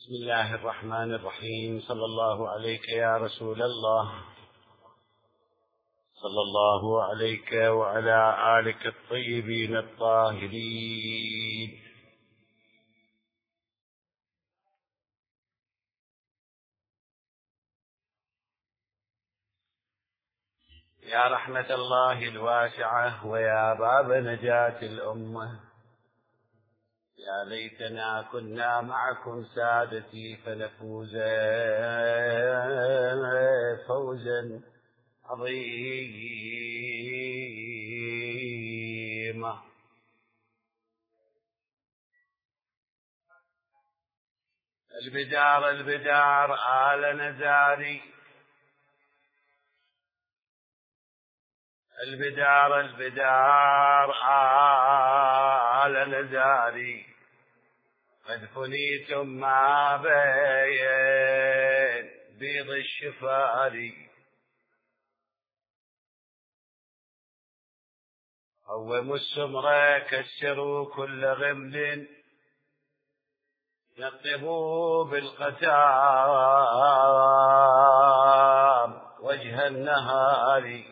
بسم الله الرحمن الرحيم. صلى الله عليك يا رسول الله، صلى الله عليك وعلى آلك الطيبين الطاهرين. يا رحمة الله الواسعة ويا باب نجاة الأمة، يا ليتنا كنا معكم سادتي فنفوز فوزا عظيما. البدار البدار آل نزاري، البدار البدار آل نزاري، قد فنيتم ما بين بيض الشفاري. قوموا السمرة كسروا كل غمل، نقبوا بالقتام وجه النهار.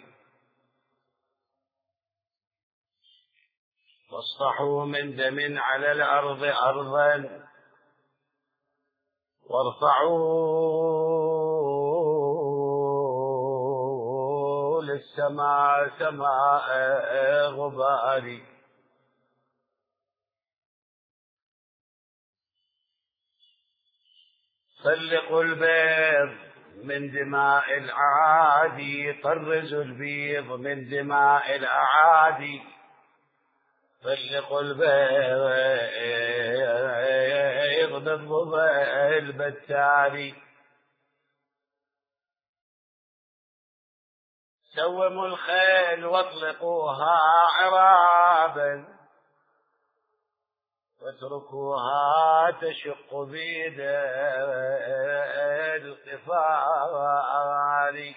واصفحوا من دم على الأرض أرضا، وارفعوا للسماء سماء غبار. سلقوا البيض من دماء العادي، طرزوا البيض من دماء الأعادي. سلقوا البيض بالضبع البتاري. سوموا الخيل واطلقوها عرابا، واتركوها تشق بيد القفار.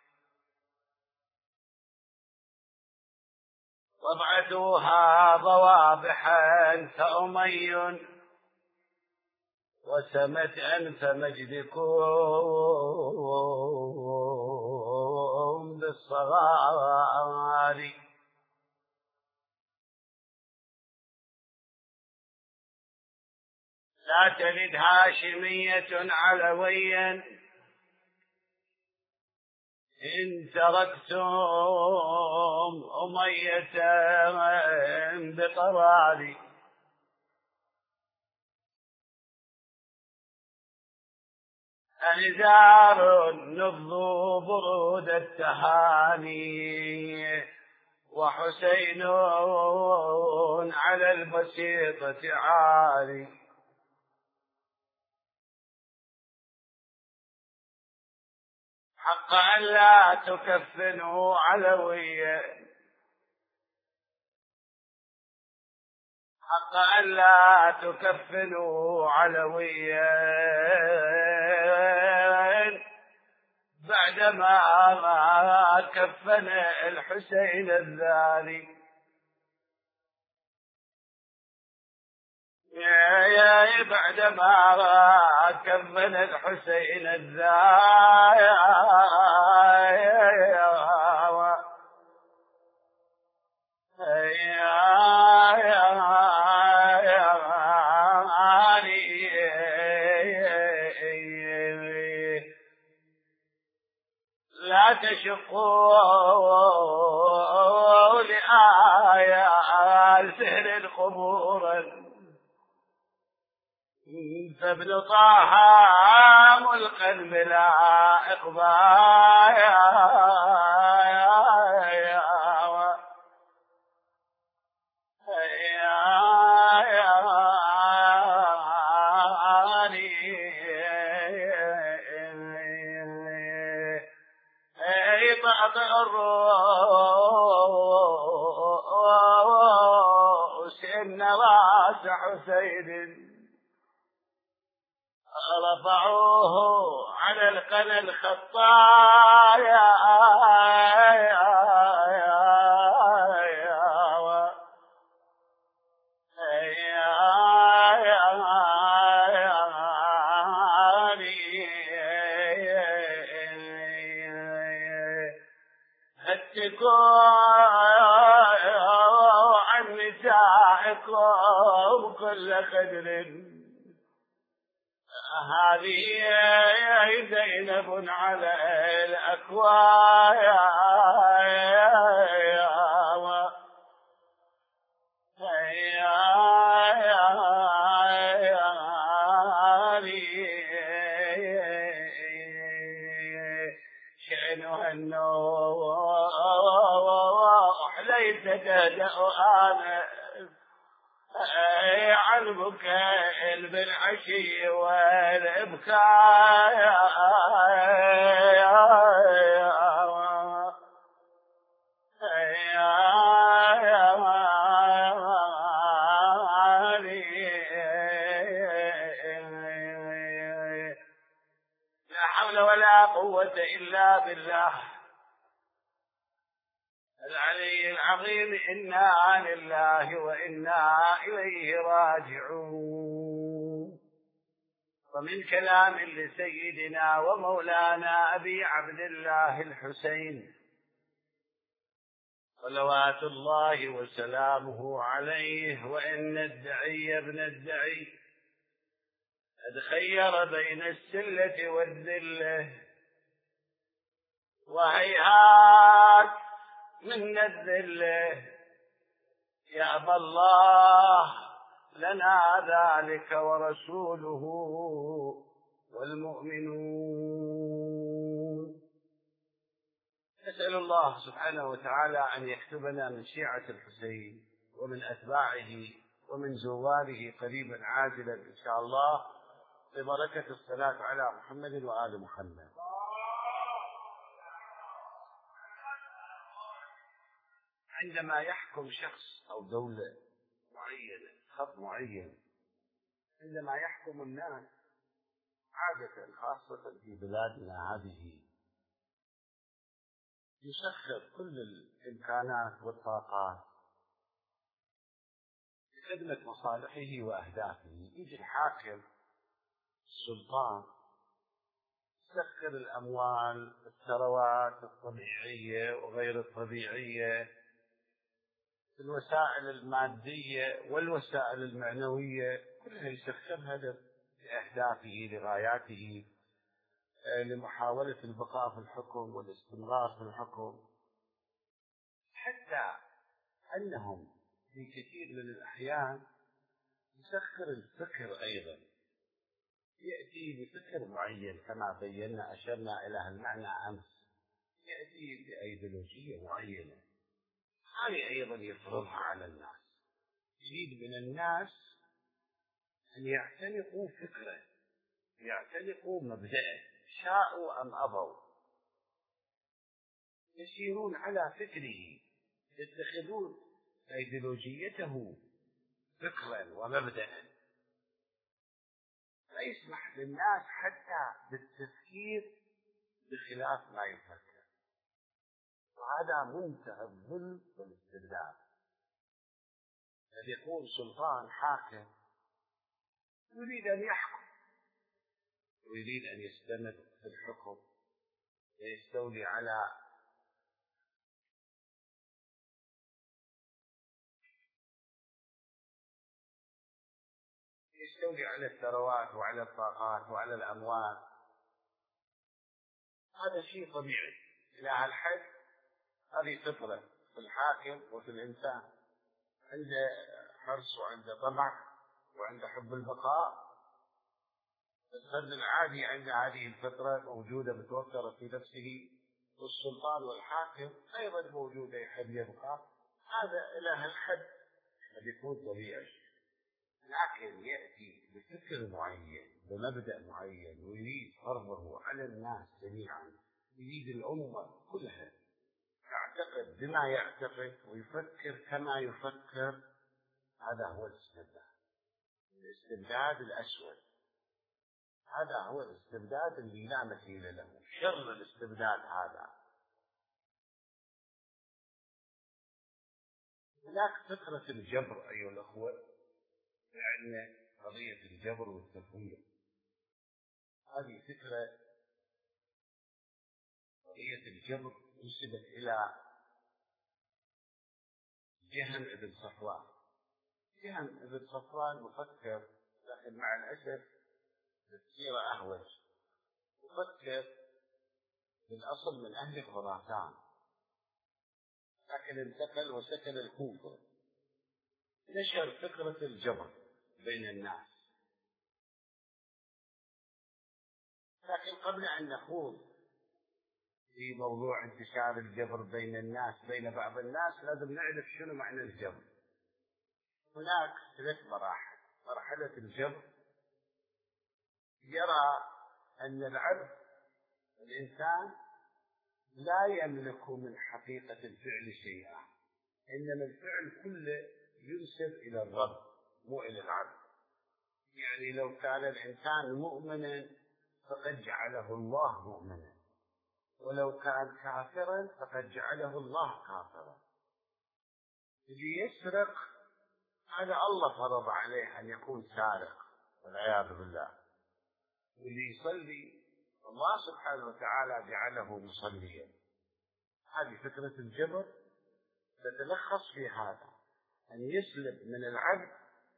وابعثوها ضوابحا كأمي، وسمت أنف مجدكم بالصغار. لا تلد هاشمية علويا إن تركتم أمية بقرار. أنذار نبضوا برود التهاني، وحسين على البسيطة عالي. حق أن لا تكفنوا علويا، حق أن لا تكفنوا علويا بعدما كفن الحسين الذاري. يا بعدما كفن الحسين الذاري. لا تشقوا لآيات سهر القبور، فابن طه ملقا بلا إقبال. الرؤوس النواس حسين، رفعوه على القنا الخطايا. عن نسائكم كل قدر. هذه زينب على الأكوان، شأنها النوح ليس تهدأ أنا عن بكاء بالعشي والإبكاء. لا حول ولا قوة إلا بالله العلي العظيم. إنا لله وإنا إليه راجعون. ومن كلام لسيدنا ومولانا أبي عبد الله الحسين صلوات الله وسلامه عليه: وإن الدعي ابن الدعي قد خير بين السلة والذلة، وهيهات من الذلة يأبى الله لنا ذلك ورسوله والمؤمنون. نسأل الله سبحانه وتعالى أن يكتبنا من شيعة الحسين ومن أتباعه ومن زواره قريبا عاجلا إن شاء الله، ببركة الصلاة على محمد وآل محمد. عندما يحكم شخص أو دولة معينة، خط معين، عندما يحكم الناس عادة خاصة في بلادنا هذه، يسخر كل الإمكانات والطاقات لخدمة مصالحه وأهدافه. يجي الحاكم السلطان يسخر الأموال، الثروات الطبيعية وغير الطبيعية، الوسائل المادية والوسائل المعنوية، كلها يسخرها لأهدافه لغاياته، لمحاولة البقاء في الحكم والاستمرار في الحكم. حتى أنهم في كثير من الأحيان يسخر الفكر أيضا، يأتي بفكر معين كما بينا أشرنا إلى المعنى أمس، يأتي بأيديولوجية معينة، هذه أيضا يفرضها على الناس. يريد من الناس أن يعتنقوا فكره، يعتنقوا مبدأه، شاءوا أم أبوا، يسيرون على فكره، يتخذون أيديولوجيته فكرا ومبدأ. لا يسمح للناس حتى بالتفكير بخلاف ما يفكر، وهذا منتهى الظلم والاستبداد. قد يكون سلطان حاكم يريد أن يحكم ويريد أن يستمر في الحكم ويستولي على الثروات وعلى الطاقات وعلى الأموال. هذا شيء طبيعي إلى هالحد. هذه فطرة في الحاكم وفي الإنسان، عنده حرص وعنده طمع وعنده حب البقاء. الفرد العادي عنده هذه الفطرة موجودة متوفرة في نفسه، والسلطان والحاكم أيضا موجودة يحب يبقى. هذا إلى هالحد قد يكون طبيعي، لكن يأتي بفكر معين بمبدأ معين ويريد فرضه على الناس جميعا، يريد الأمة كلها يعتقد بما يعتقد ويفكر كما يفكر. هذا هو الاستبداد، الاستبداد الأسود. هذا هو الاستبداد اللي لا مثيل له، شر الاستبداد هذا. هناك فكرة الجبر أيها الأخوة، يعني قضية الجبر والتفويض. هذه فكرة، قضية الجبر نسبت إلى جهم ابن صفوان. جهم ابن صفوان مفكر، لكن مع الأسف السيرة أهوج. مفكر بالأصل من أهل خراسان، لكن انتقل وسكن الكوفة. نشر فكرة الجبر بين الناس. لكن قبل أن نخوض في موضوع انتشار الجبر بين الناس، بين بعض الناس، لازم نعرف شنو معنى الجبر. هناك 3 مراحل. مرحلة الجبر يرى أن العبد الإنسان لا يملك من حقيقة الفعل شيئا، إنما الفعل كله ينسب إلى الرب مو إلى العبد. يعني لو كان الإنسان مؤمنا فقد جعله الله مؤمنا، ولو كان كافرا فقد جعله الله كافرا. اللي يسرق هذا الله فرض عليه أن يكون سارق والعياذ بالله، واللي يصلي الله سبحانه وتعالى جعله مصليا. هذه فكرة الجبر تتلخص في هذا، أن يسلب من العبد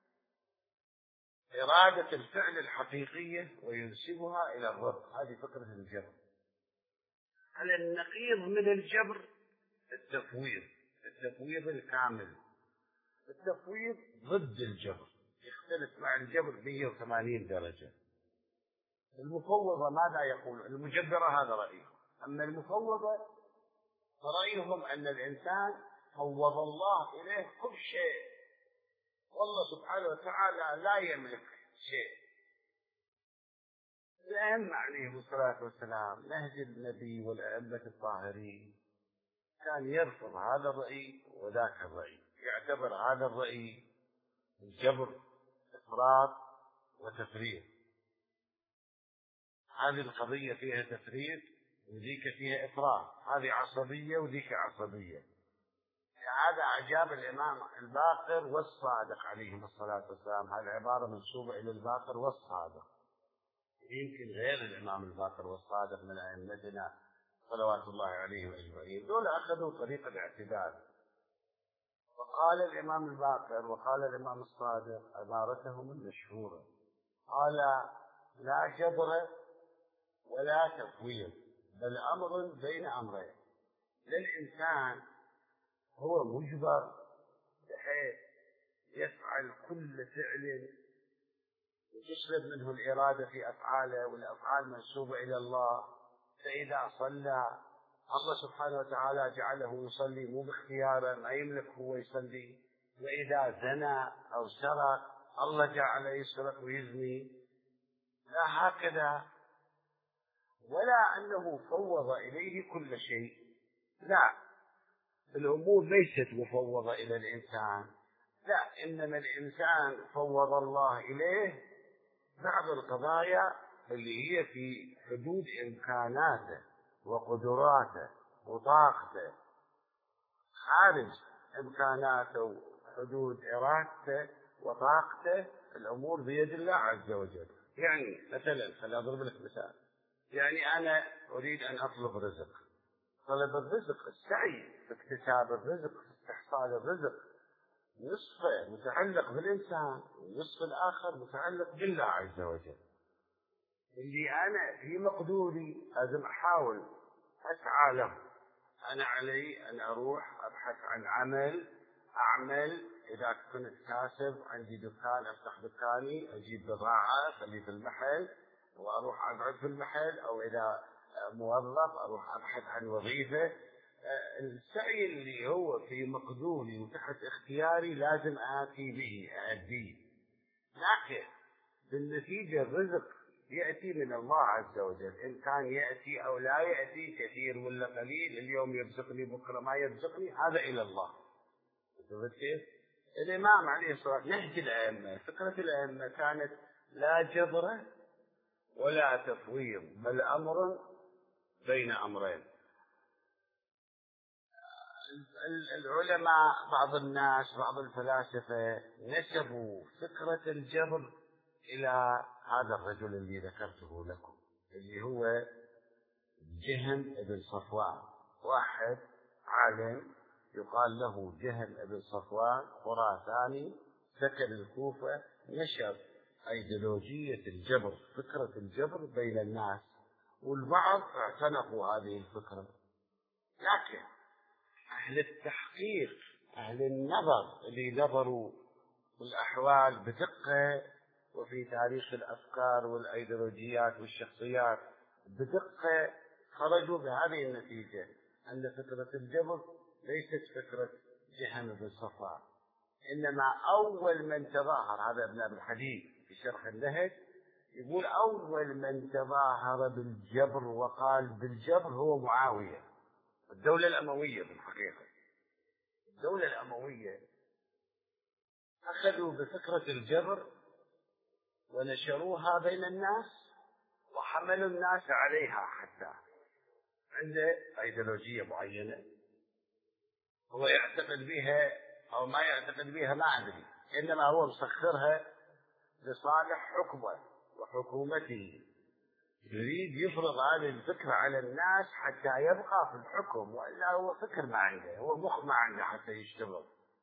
إرادة الفعل الحقيقية وينسبها إلى الرب. هذه فكرة الجبر. على النقيض من الجبر التفويض، التفويض الكامل. التفويض ضد الجبر، يختلف مع الجبر 180 درجة. المفوضة ماذا يقول؟ المجبرة هذا رأيهم. أما المفوضة فرأيهم أن الإنسان فوض الله إليه كل شيء، والله سبحانه وتعالى لا يملك شيء. الأئمة عليهم الصلاة والسلام، نهج النبي والأئمة الطاهرين، كان يرفض هذا الرأي وذاك الرأي، يعتبر هذا الرأي الجبر إفراط وتفريط. هذه القضية فيها تفريط وذيك فيها إفراط، هذه عصبية وذيك عصبية. هذا أعجاب الإمام الباقر والصادق عليهم الصلاة والسلام. هذه عبارة منسوبة إلى الباقر والصادق. يمكن غير الإمام الباقر والصادق من أئمتنا صلوات الله عليهم أجمعين، دول أخذوا طريق الاعتدال. وقال الإمام الباقر وقال الإمام الصادق عبارتهم المشهورة، قال: لا جبر ولا تفويض، بل أمر بين أمرين. للإنسان هو مجبر بحيث يفعل كل فعل وتسلب منه الإرادة في أفعاله، والأفعال منسوبة إلى الله. فإذا صلى الله سبحانه وتعالى جعله يصلي مو باختياره، ما يملك هو يصلي. وإذا زنى أو سرق الله جعله يسرق ويزني. لا هكذا، ولا أنه فوض إليه كل شيء. لا، الأمور ليست مفوضة إلى الإنسان، لا، إنما الإنسان فوض الله إليه بعض القضايا اللي هي في حدود إمكاناته وقدراته وطاقته، خارج إمكاناته وحدود إرادته وطاقته. الأمور بيد الله عز وجل. يعني مثلا خليني أضرب لك مثال. يعني أنا أريد أن أطلب رزق. طلب الرزق، السعي في اكتساب الرزق، في استحصال الرزق، نصفه متعلق بالإنسان والنصف الآخر متعلق بالله عز وجل. اللي أنا في مقدوري لازم أحاول أسعى له. أنا علي أن أروح أبحث عن عمل أعمل. إذا كنت كاسب عندي دكان أفتح دكاني، أجيب بضاعة أخلي في المحل وأروح أقعد في المحل، أو إذا موظف أروح أبحث عن وظيفة. السعي اللي هو في مقدوري وتحت اختياري لازم آتي به أأديه. لكن بالنتيجة الرزق يأتي من الله عز وجل، إن كان يأتي أو لا يأتي، كثير ولا قليل، اليوم يرزقني بكرة ما يرزقني، هذا إلى الله. الإمام عليه الصلاة والسلام، نهج الأئمة، فكرة الأئمة كانت لا جبر ولا تفويض، بل أمر بين أمرين. العلماء، بعض الناس، بعض الفلاسفة نسبوا فكرة الجبر إلى هذا الرجل اللي ذكرته لكم، اللي هو جهم ابن صفوان، واحد عالم يقال له جهم بن صفوان خراساني، سكن الكوفة، نشر أيديولوجية الجبر، فكرة الجبر بين الناس، والبعض اعتنقوا هذه الفكرة. لكن أهل التحقيق، أهل النظر اللي نظروا الأحوال بدقة، وفي تاريخ الأفكار والأيديولوجيات والشخصيات بدقة، خرجوا بهذه النتيجة، أن فكرة الجبر ليست فكرة جهم بن صفوان، إنما أول من تظاهر، هذا ابن أبي الحديد في شرح النهج يقول أول من تظاهر بالجبر وقال بالجبر هو معاوية. الدولة الأموية بالحقيقة، الدولة الأموية أخذوا بفكرة الجبر ونشروها بين الناس وحملوا الناس عليها، حتى عنده أيديولوجية معينة هو يعتقد بها أو ما يعتقد بها ما أدري، إنما هو مسخرها لصالح حكمه وحكومته، يريد يفرض هذه الفكرة على الناس حتى يبقى في الحكم، وإلا هو فكر ما عنده، هو مخ ما عنده حتى يشتغل.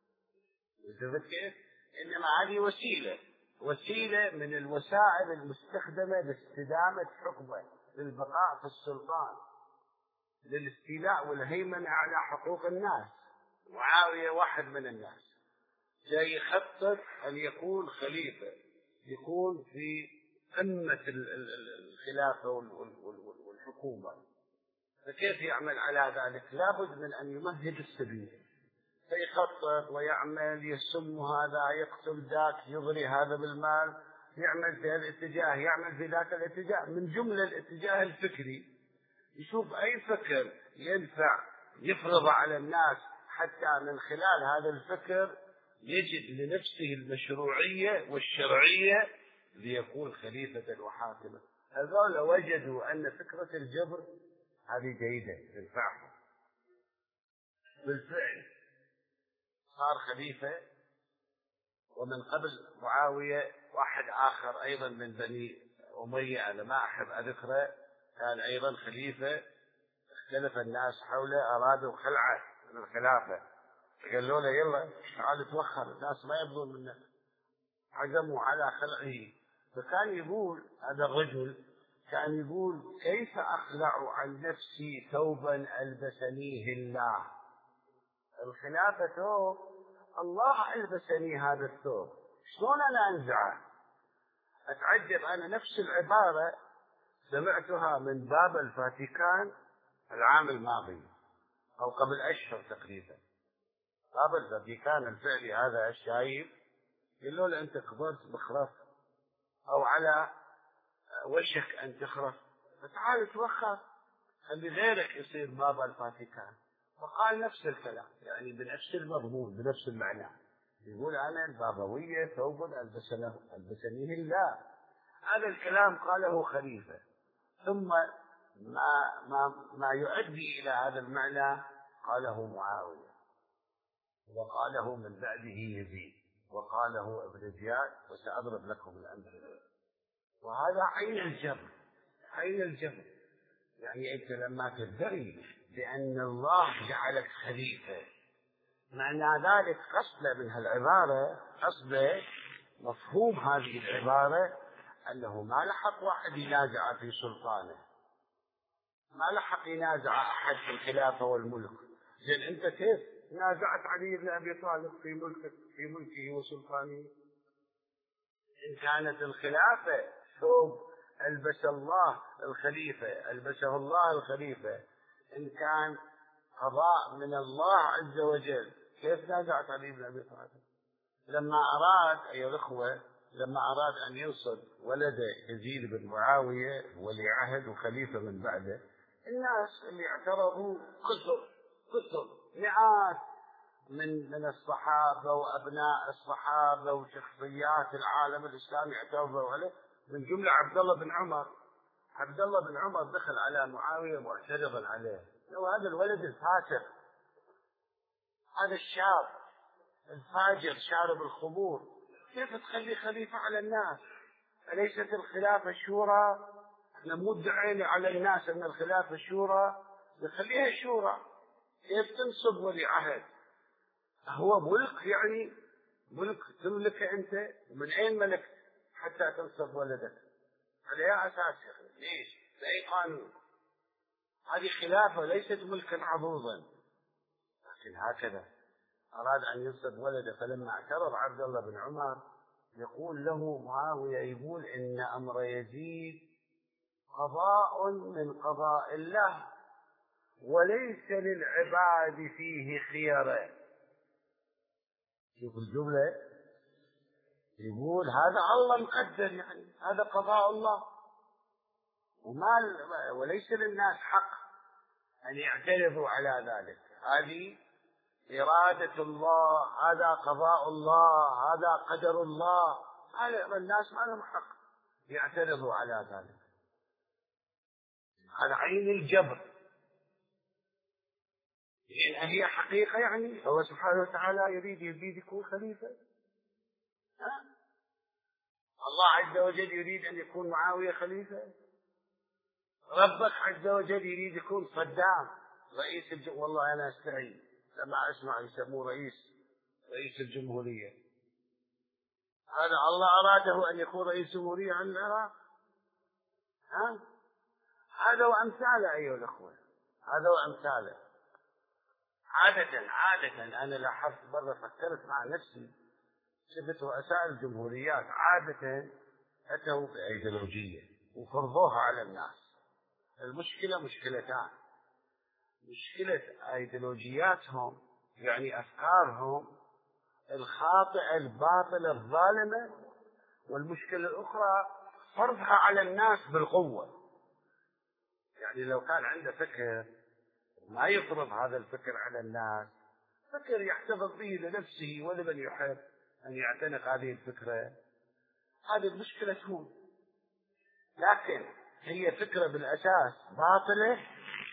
كيف؟ إنما هذه وسيلة من الوسائل المستخدمة لاستدامة حكمه، للبقاء في السلطان، للاستيلاء والهيمنة على حقوق الناس. معاوية واحد من الناس جاي يخطط أن يكون خليفة، يكون في قمة الخلافة والحكومة، فكيف يعمل على ذلك؟ لابد من أن يمهد السبيل، فيخطط ويعمل، يسم هذا، يقتل ذاك، يغري هذا بالمال، يعمل في هذا الاتجاه، يعمل في ذاك الاتجاه، من جملة الاتجاه الفكري، يشوف أي فكر ينفع يفرض على الناس حتى من خلال هذا الفكر يجد لنفسه المشروعية والشرعية ليكون خليفة وحاكما. هذول وجدوا أن فكرة الجبر هذه جيدة تنفعهم، بالفعل صار خليفة. ومن قبل معاوية واحد آخر أيضا من بني أمية، أنا ما أحب أذكره، كان أيضا خليفة، اختلف الناس حوله، أرادوا خلعه من الخلافة، قالوا له يلا تعال توخر، الناس ما يبغون منك، عزموا على خلعه. فكان يقول هذا الرجل، كان يقول كيف أخلع عن نفسي ثوبا ألبسنيه الله؟ الخلافة ثوب الله ألبسني هذا الثوب، شلون أنا أنزعه؟ أتعجب، أنا نفس العبارة سمعتها من باب الفاتيكان العام الماضي أو قبل أشهر تقريبا. باب الفاتيكان الفعلي هذا الشايب يقولوا له أنت كبرت بخرف أو على وشك أن تخرف، فتعال توخر، خلي غيرك يصير باب الفاتيكان. فقال نفس الكلام، يعني بنفس المضمون بنفس المعنى، يقول أنا البابوية ثوب ألبسنيه الله. هذا الكلام قاله خليفة، ثم ما يؤدي إلى هذا المعنى قاله معاوية، وقاله من بعده يزيد، وقاله ابن زياد، وسأضرب لكم الأمثلة. وهذا عين الجبر، عين الجبر. يعني أنت لما تدعي بأن الله جعلك خليفة، معنى ذلك قصد من هالعبارة، قصد مفهوم هذه العبارة أنه ما لحق واحد ينازع في سلطانه، ما لحق ينازع أحد في الخلافة والملك. زين أنت كيف نازعت علي بن أبي طالب في ملكه وسلطانه؟ إن كانت الخلافة ثوب ألبس الله الخليفة، ألبسه الله الخليفة، إن كان قضاء من الله عز وجل، كيف نازعت علي بن أبي طالب؟ لما أراد أيها الأخوة، لما أراد أن ينصب ولده يزيد بن معاوية ولي عهد وخليفة من بعده، الناس اللي اعترضوا كثر مئات من الصحابة وأبناء الصحابة وشخصيات العالم الإسلامي اعترضوا عليه، من جملة عبد الله بن عمر. عبد الله بن عمر دخل على معاوية معترضا عليه، لو هذا الولد الفاسق، هذا الشاب الفاجر شارب الخمور، كيف تخلي خليفة على الناس؟ أليست الخلافة شورى؟ احنا مدعين على الناس أن الخلافة شورى، نخليها شورى. كيف تنصب ولي عهد هو ملك، يعني ملك تملك أنت. ومن أين ملكت حتى تنصب ولدك؟ على أي أساس يا أخي؟ ليش؟ بأي قانون؟ هذه خلافة ليست ملكا عضوضا. لكن هكذا أراد أن ينصب ولده، فلما اعترض عبد الله بن عمر يقول له معاوية، يقول إن أمر يزيد قضاء من قضاء الله وليس للعباد فيه خيرة. شوف الجملة، يقول هذا الله مقدر، يعني هذا قضاء الله، وليس للناس حق أن يعترضوا على ذلك. هذه إرادة الله، هذا قضاء الله، هذا قدر الله، هذا الناس ما لهم حق يعترضوا على ذلك. هذا عين الجبر، لأن هي حقيقة. يعني هو سبحانه وتعالى يريد يكون خليفة. الله عز وجل يريد أن يكون معاوية خليفة. ربك عز وجل يريد يكون صدام رئيس والله أنا أستحي لما أسمع يسموه رئيس الجمهورية. هذا الله أراده أن يكون رئيس جمهورية عن العراق؟ هذا وأمثاله أيها الأخوة، هذا وأمثاله. عادة أنا لاحظت مرة، فكرت مع نفسي، شفت رؤساء الجمهوريات عادة أتوا بأيديولوجية وفرضوها على الناس. المشكلة مشكلتان: مشكلة أيديولوجياتهم، يعني أفكارهم الخاطئة الباطلة الظالمة، والمشكلة الأخرى فرضها على الناس بالقوة. يعني لو كان عنده فكر ما يفرض هذا الفكر على الناس، فكر يحتفظ به لنفسه ولمن يحب أن يعتنق هذه الفكرة، هذه المشكلة تهون. لكن هي فكرة بالأساس باطلة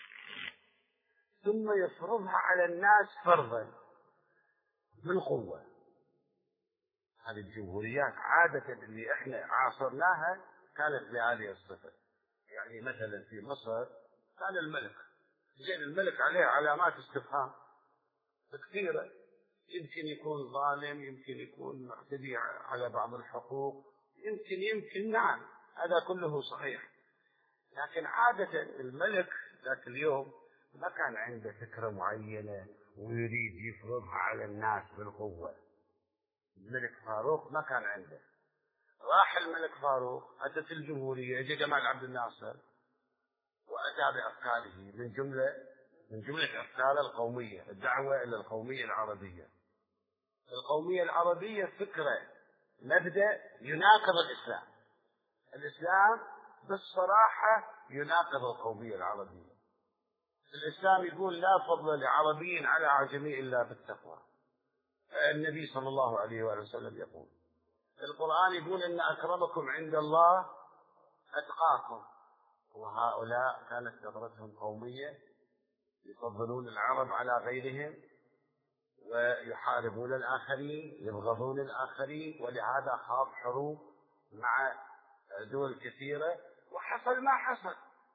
ثم يفرضها على الناس فرضا بالقوة. هذه الجمهوريات عادة اللي احنا عاصرناها كانت بهذه الصفة. يعني مثلا في مصر كان الملك، زين الملك عليه علامات استفهام كثيرة، يمكن يكون ظالم، يمكن يكون معتدي على بعض الحقوق، يمكن نعم، هذا كله صحيح. لكن عادة الملك ذاك اليوم ما كان عنده فكرة معينة ويريد يفرضها على الناس بالقوة. الملك فاروق ما كان عنده. راح الملك فاروق، أتت الجمهورية، أجى جمال عبد الناصر وأتى بأفكاره من جملة أفكار القومية، الدعوة إلى القومية العربية. القومية العربية فكرة، مبدأ يناقض الإسلام. الإسلام بالصراحة يناقض القومية العربية. الإسلام يقول لا فضل لعربي على عجمي إلا بالتقوى. النبي صلى الله عليه وآله وسلم يقول. القرآن يقول إن أكرمكم عند الله أتقاكم. وهؤلاء كانت نظرتهم قومية، يفضلون العرب على غيرهم ويحاربون الآخرين، يبغضون الآخرين، ولهذا خاض حروب مع دول كثيرة وحصل ما حصل.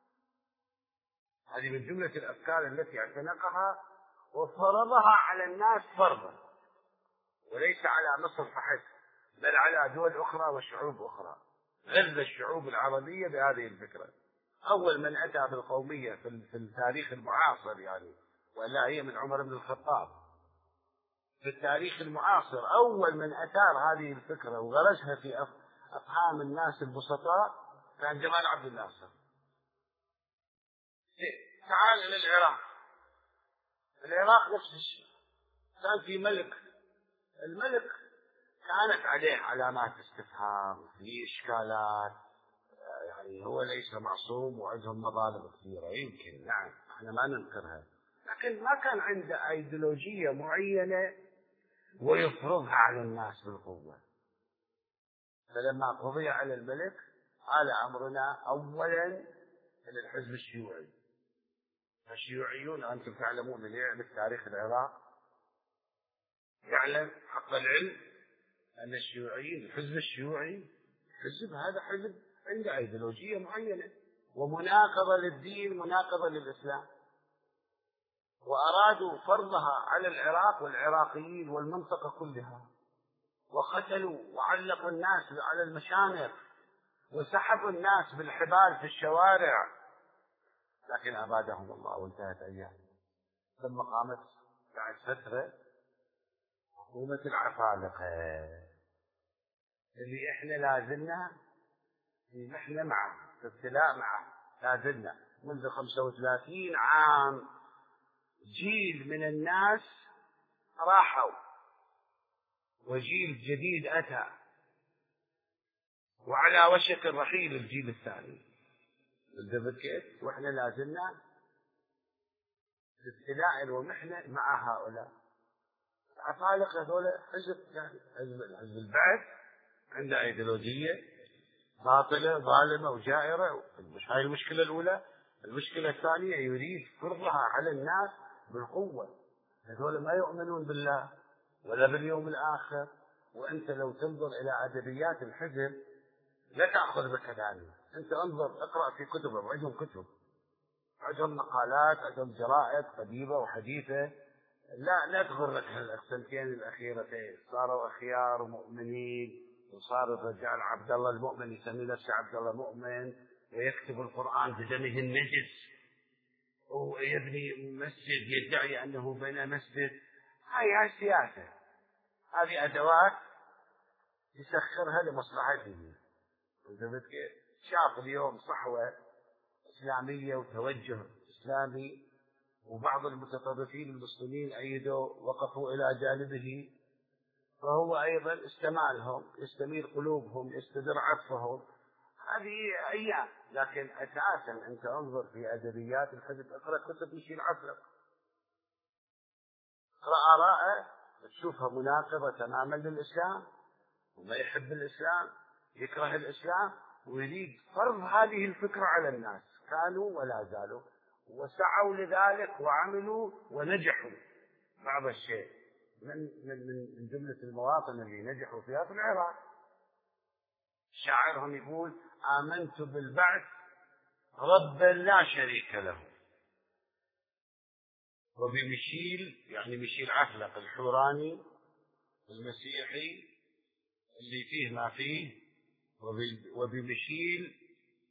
هذه من جملة الأفكار التي اعتنقها وفرضها على الناس فرضا، وليس على مصر فحسب، بل على دول أخرى وشعوب أخرى. غزا الشعوب العربية بهذه الفكرة. أول من أتى بالقومية في التاريخ المعاصر، يعني ولا هي من عمر بن الخطاب، في التاريخ المعاصر أول من أثار هذه الفكرة وغرسها في أفهام الناس البسطاء كان جمال عبد الناصر. تعال إلى العراق. العراق نفس الشيء، كان في ملك. الملك كانت عليه علامات استفهام، في إشكالات، يعني هو ليس معصوم وعندهم مظالم كثيرة، يمكن نعم احنا ما ننكرها، لكن ما كان عنده أيديولوجية معينة ويفرضها على الناس بالقوة. فلما قضي على الملك قال أمرنا أولا إلى الحزب الشيوعي. الشيوعيون أنتم تعلمون، اللي يعرف تاريخ العراق يعلم حق العلم أن الشيوعيين، الحزب الشيوعي هذا حزب عنده أيديولوجية معينة ومناقضة للدين، مناقضة للإسلام. وأرادوا فرضها على العراق والعراقيين والمنطقة كلها، وقتلوا وعلقوا الناس على المشامر وسحبوا الناس بالحبال في الشوارع، لكن أبادهم الله وانتهت أيام. ثم قامت بعد فترة حكومة العفالقة اللي إحنا لازلنا في محنة معه، في ابتلاء معه، لازلنا منذ 35 عام. جيل من الناس راحوا وجيل جديد أتى، وعلى وشك الرحيل الجيل الثاني. انتبه كيف؟ واحنا لازلنا في ابتلاء ومحنة مع هؤلاء العفالقة. هذول حزب، يعني حزب البعث عنده ايديولوجية باطلة ظالمة وجائرة، مش هاي المشكلة الأولى. المشكلة الثانية يريد فرضها على الناس بالقوة. هذول ما يؤمنون بالله ولا باليوم الآخر. وأنت لو تنظر إلى أدبيات الحزب لا تأخذ بكلامي، أنت انظر اقرأ في كتبهم، عندهم كتب، عندهم مقالات، عندهم جرائد قديمة وحديثة. لا تغرك السنتين الأخيرتين، صاروا أخيار ومؤمنين، وصار الرجال عبد الله المؤمن يسمي نفسه عبد الله مؤمن، ويكتب القرآن بدمه النجس، ويبني مسجد يدعي أنه بنى مسجد. هاي سياسة، هذه أدوات يسخرها لمصلحته. انتبهت كيف؟ شاف اليوم صحوة إسلامية وتوجه إسلامي، وبعض المتطرفين المسلمين أيدوا وقفوا إلى جانبه، فهو أيضا استمالهم، يستميل قلوبهم، يستدر عطفهم. هذه أيام. لكن أساسا أنت انظر في أدبيات الحزب، اقرأ كتب يشيل عفلق، اقرأ آراءه تشوفها مناقضة تماما للإسلام، وما يحب الإسلام، يكره الإسلام، ويريد فرض هذه الفكرة على الناس. كانوا ولا زالوا، وسعوا لذلك وعملوا ونجحوا بعض الشيء. من جملة المواطن اللي نجحوا فيها في العراق، شاعرهم يقول: آمنت بالبعث ربا لا شريك له، وبمشيل، يعني مشيل عفلق الحوراني المسيحي اللي فيه ما فيه، وبمشيل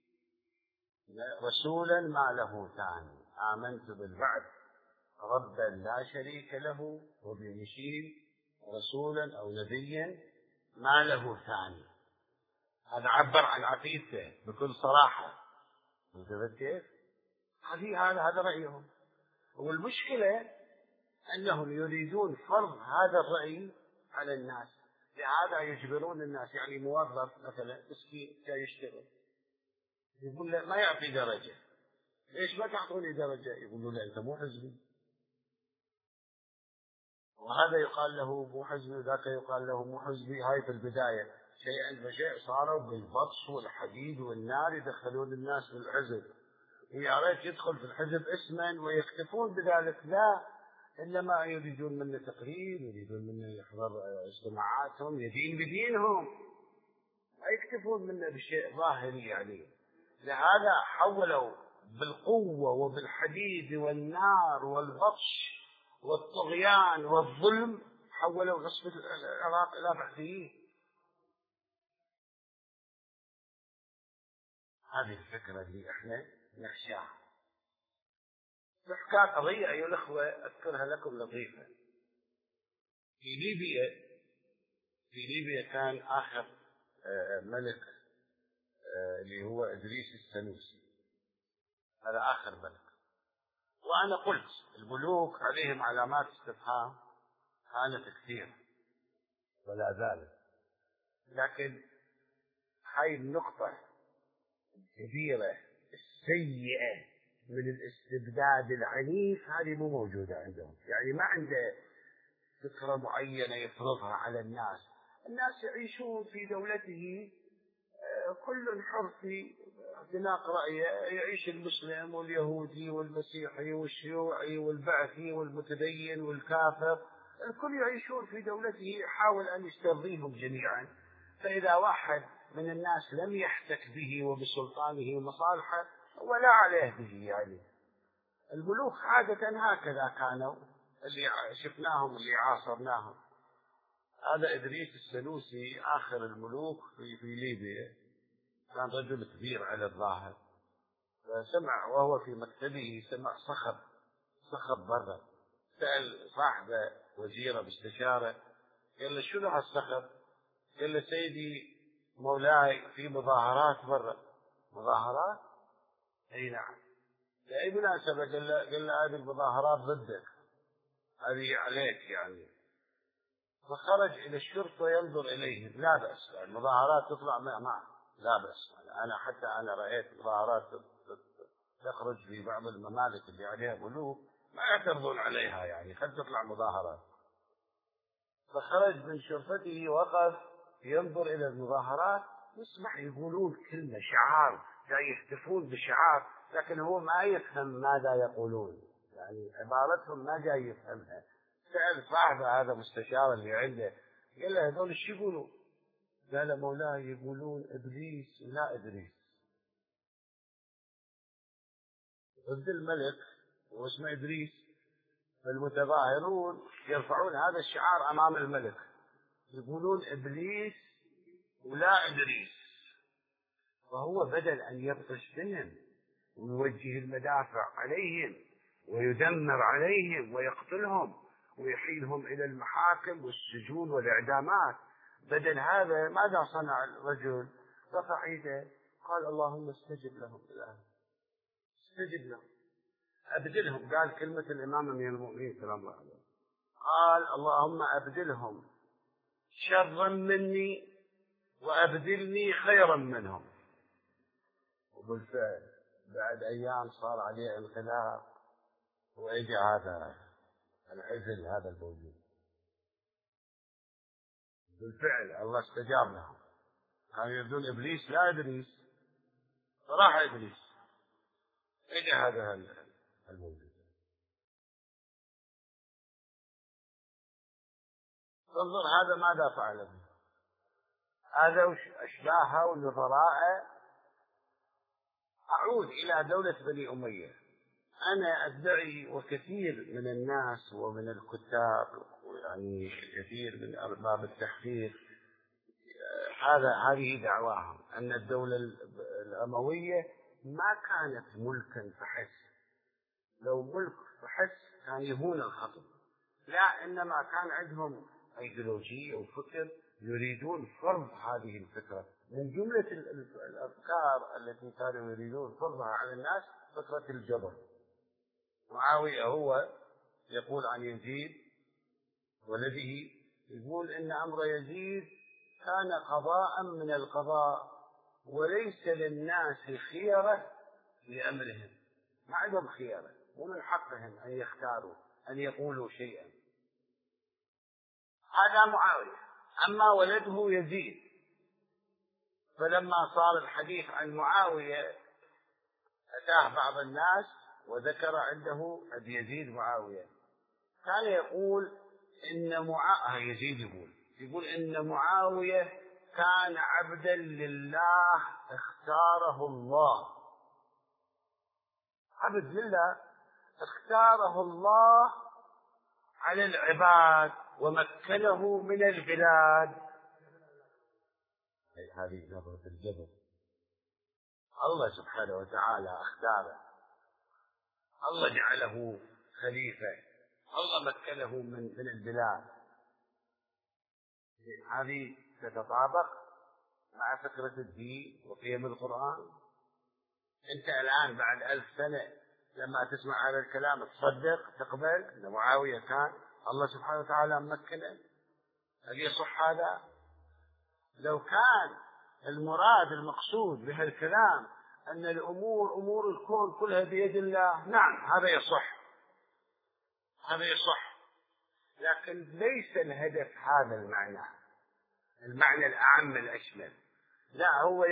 رسولا ما له ثاني. آمنت بالبعث ربا لا شريك له، وبمشيل رسولا أو نبيا ما له ثاني. هذا عبر عن عقيدته بكل صراحة. انتبهت كيف؟ هذا رأيهم. والمشكلة أنهم يريدون فرض هذا الرأي على الناس، لهذا يجبرون الناس. يعني موظف مثلا مسكين جاي يشتغل، يقول له ما يعطي درجة. ليش ما تعطوني درجة؟ يقولون له أنت مو حزبي. وهذا يقال له مو حزبي، وذاك يقال له مو حزبي. هاي في البداية شيئا فشيء صاروا بالبطش والحديد والنار يدخلون الناس في الحزب، ويا ريت يدخل في الحزب اسما ويكتفون بذلك. لا، إنما يريدون منه تقرير، يريدون منه يحضر اجتماعاتهم، يدين بدينهم، لا يكتفون منه بشيء ظاهري. يعني لهذا حولوا بالقوة وبالحديد والنار والبطش والطغيان والظلم، حولوا نصف العراق إلى بعثيين. هذه الفكرة اللي احنا نخشاها. تحكى قضية أيها الأخوة أذكرها لكم لطيفة. في ليبيا كان آخر ملك اللي هو إدريس السنوسي، هذا آخر ملك. وأنا قلت الملوك عليهم علامات استفهام كانت كثيرة ولا زالت، لكن هاي النقطة الكبيرة السيئة من الاستبداد العنيف هذه مو موجودة عندهم. يعني ما عنده فكرة معينة يفرضها على الناس. الناس يعيشون في دولته، كل حر في اعتناق رأيه. يعيش المسلم واليهودي والمسيحي والشيوعي والبعثي والمتدين والكافر، الكل يعيشون في دولته، يحاول أن يسترضيهم جميعا. فإذا واحد من الناس لم يحتك به وبسلطانه ومصالحه ولا عليه به، يعني الملوك عادة هكذا كانوا، اللي شفناهم اللي عاصرناهم. هذا إدريس السنوسي آخر الملوك في ليبيا، كان رجل كبير على الظاهر، فسمع وهو في مكتبه سمع صخب برا، سأل صاحبه وزيره باستشاره، قال له شنو هالصخب؟ قال له سيدي مولاي في مظاهرات برا. مظاهرات؟ اي نعم. لأي مناسبة؟ قال له هذه المظاهرات ضدك، هذه عليك يعني. فخرج إلى الشرطة ينظر إليهم، لا بأس، المظاهرات تطلع معه لا بأس. أنا رأيت مظاهرات تخرج في بعض الممالك اللي عليها ملوك ما يعترضون عليها، يعني خل تطلع مظاهرات. فخرج من شرفته وقف ينظر إلى المظاهرات، يسمع يقولون كلمة شعار، جاي يهتفون بشعار، لكن هو ما يفهم ماذا يقولون، يعني عبارتهم ما جاي يفهمها. سأل صاحبه هذا مستشار اللي عنده، قال له هذول ايش يقولون؟ قال مولاي يقولون إبليس ولا إدريس. ضد الملك واسمه إدريس، المتظاهرون يرفعون هذا الشعار أمام الملك، يقولون إبليس ولا إدريس. فهو بدل أن يبطش بهم ويوجه المدافع عليهم ويدمر عليهم ويقتلهم ويحيلهم إلى المحاكم والسجون والإعدامات، بدل هذا ماذا صنع الرجل؟ رفع يده قال اللهم استجب لهم الآن، استجب لهم، أبدلهم. قال كلمة الإمام أمير المؤمنين سلام الله عليه، قال اللهم أبدلهم شرا مني وأبدلني خيرا منهم. وبالفعل بعد أيام صار عليه انقلاب وإجا هذا العزل هذا الموجود. بالفعل الله استجاب لهم، كانوا يردون إبليس لا إدريس، فراح إبليس، إجا هذا الموجود. انظر هذا ماذا فعل به، هذا أشباهه ونظراءه. أعود إلى دولة بني أمية. أنا أدعي وكثير من الناس ومن الكتاب يعني كثير من أرباب التحقيق هذه دعواهم أن الدولة الأموية ما كانت ملكا فحسب، لو ملك فحسب كان يهون الخطب، لا، إنما كان عندهم أيديولوجية وفكر يريدون فرض هذه الفكرة. من جملة الأفكار التي كانوا يريدون فرضها على الناس فكرة الجبر. معاوية هو يقول عن يزيد ولده، يقول إن أمر يزيد كان قضاء من القضاء وليس للناس خيرة لأمرهم، ما عندهم خيرة ومن حقهم أن يختاروا أن يقولوا شيئا. هذا معاوية. أما ولده يزيد، فلما صار الحديث عن معاوية أتاه بعض الناس وذكر عنده أبي يزيد معاوية، كان يقول إن يزيد يقول إن معاوية كان عبدا لله اختاره الله، عبد لله اختاره الله على العباد ومكنه من البلاد. هذه نظرة الجبر. الله سبحانه وتعالى اختاره، الله جعله خليفة، الله مكنه من البلاد. هذه تتطابق مع فكرة الدين وقيم القرآن. أنت الآن بعد 1000 سنة لما تسمع هذا الكلام تصدق تقبل أن معاوية كان الله سبحانه وتعالى مكنه؟ هل يصح هذا؟ لو كان المراد المقصود بهالكلام أن أمور الكون كلها بيد الله، نعم هذا يصح، هذا يصح، لكن ليس الهدف هذا المعنى الأعم الأشمل، لا، هو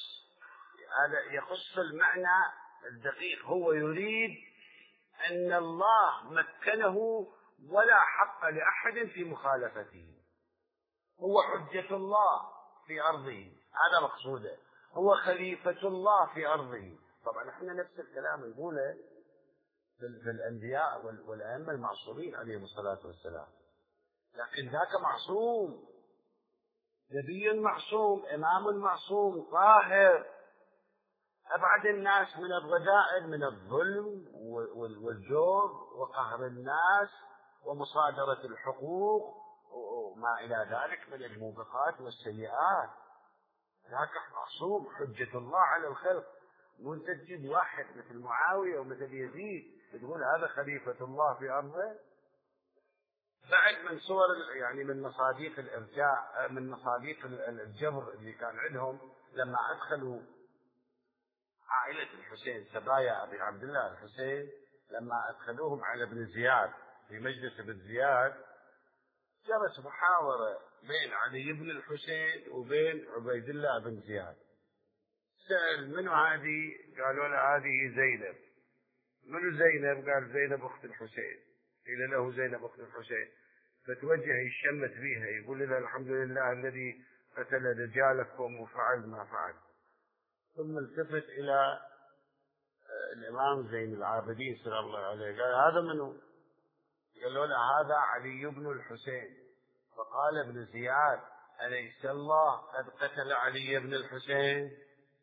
يخص المعنى الدقيق. هو يريد أن الله مكنه ولا حق لأحد في مخالفته، هو حجة الله في أرضه، هذا مقصوده، هو خليفة الله في أرضه. طبعا احنا نفس الكلام نقوله في الأنبياء والأئمة المعصومين عليهم الصلاة والسلام، لكن ذاك معصوم، نبي معصوم، إمام معصوم طاهر، أبعد الناس من الرذائل، من الظلم والجور وقهر الناس ومصادرة الحقوق وما إلى ذلك من الموبقات والسيئات. ذاك معصوم، حجة الله على الخلق. مو انت تجيب واحد مثل معاوية ومثل يزيد تقول هذا خليفة الله في أرضه. بعد من صور يعني من مصاديق الإرجاع، من مصاديق الجبر اللي كان عندهم لما أدخلوا عائلة الحسين، سبايا أبي عبد الله الحسين، لما أدخلوهم على ابن زياد في مجلس ابن زياد، جرت محاورة بين علي بن الحسين وبين عبيد الله بن زياد. سأل منو هذه؟ قالوا له هذه زينب. منو زينب؟ قال زينب أخت الحسين. قيل له زينب أخت الحسين، فتوجه يشمت بها يقول لها الحمد لله الذي قتل رجالكم وفعل ما فعل. ثم التفت إلى الإمام زين العابدين صلى الله عليه، قال هذا منو؟ قالوا له هذا علي بن الحسين. فقال ابن زياد أليس الله قد قتل علي بن الحسين؟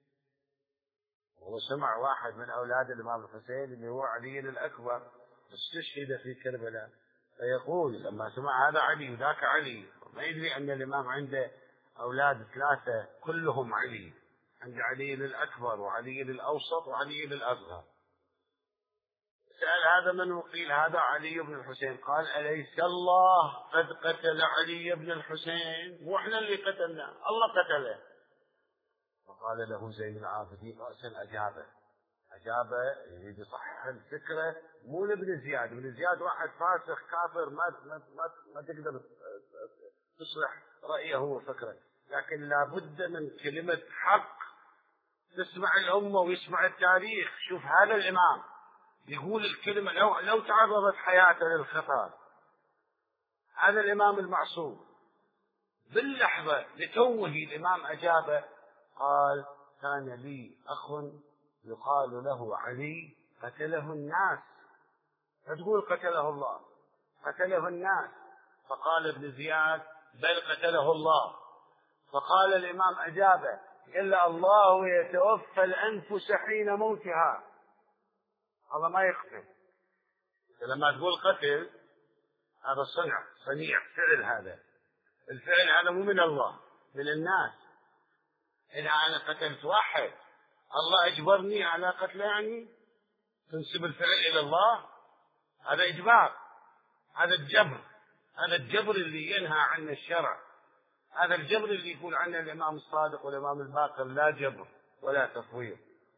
هو سمع واحد من أولاد الإمام الحسين اللي هو علي الأكبر استشهد في كربلاء، فيقول لما سمع هذا علي وذاك علي، ما يدري أن الإمام عنده أولاد ثلاثة كلهم علي، عند علي الأكبر وعلي الأوسط وعلي الأصغر. سأل هذا من؟ قيل هذا علي بن الحسين. قال أليس الله قد قتل علي بن الحسين؟ مو احنا اللي قتلنا، الله قتله. فقال له زين العابدين رأسا أجابه يريد يصحح الفكرة، مو لابن زياد. ابن زياد واحد فاسق كافر ما تقدر تصلح رأيه وفكره، لكن لابد من كلمة حق تسمع الأمة ويسمع التاريخ. شوف هذا الإمام يقول الكلمة لو تعرضت حياته للخطر، هذا الإمام المعصوم باللحظة لتوه الإمام أجابه، قال كان لي أخ يقال له علي قتله الناس، فتقول قتله الله، قتله الناس. فقال ابن زياد بل قتله الله. فقال الإمام أجابه إلا الله يتوفى الأنفس حين موتها، الله ما يقتل. لما تقول قتل هذا صنيع فعل، هذا الفعل هذا مو من الله، من الناس. إذا أنا قتلت واحد الله أجبرني على قتله، يعني تنسب الفعل إلى الله، هذا إجبار، هذا الجبر، هذا الجبر اللي ينهى عنه الشرع، هذا الجبر اللي يقول عنه الإمام الصادق والإمام الباقر لا جبر ولا تفويض.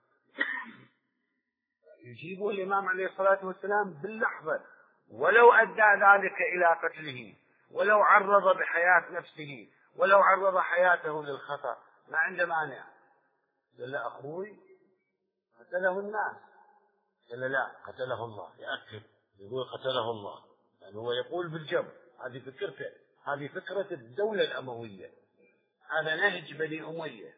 يجيبه الإمام عليه الصلاة والسلام باللحظة، ولو أدى ذلك إلى قتله، ولو عرض بحياة نفسه، ولو عرض حياته للخطأ، ما عنده مانع. قال لا أخوي قتله الناس، قال لا قتله الله، يأكد يقول قتله الله، يعني هو يقول بالجبر. هذه فكرته، هذه فكرة الدولة الأموية، هذا نهج بني أمية.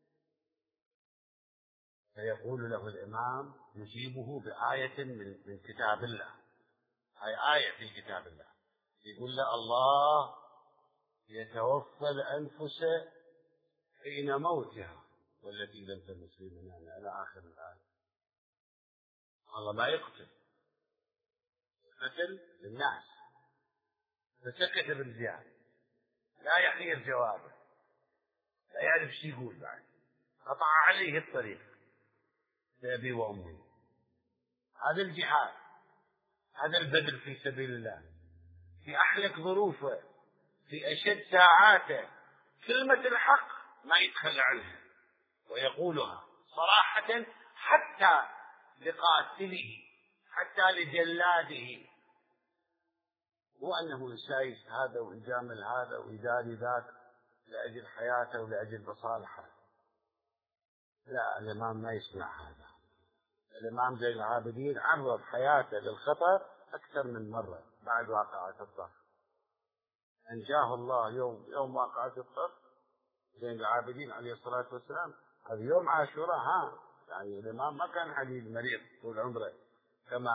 فيقول له الإمام يجيبه بآية من كتاب الله، هاي آية في كتاب الله، يقول له الله يتوفى الأنفس حين موتها والتي لم تمت في منامها إلى آخر الآية. الله ما يقتل، قتل للناس. فسكت ابن زياد لا يحير جوابه، لا يعرف شو يقول بعد، قطع عليه الطريق لأبي وأمي. هذا الجهاد، هذا البذل في سبيل الله، في أحلك ظروفه، في أشد ساعاته، كلمة الحق ما يتخلى عنها ويقولها صراحة حتى لقاتله، حتى لجلاده، مو أنه يسايس هذا ويجامل هذا ويداري ذاك لأجل حياته ولأجل مصالحه. لا، الإمام ما يسمع هذا. الإمام زين العابدين عرض حياته للخطر أكثر من مرة بعد واقعة الطف. أنجاه الله يوم واقعة الطف زين العابدين عليه الصلاة والسلام. هذا يوم عاشوراء، يعني الإمام ما كان حديد مريض طول عمره كما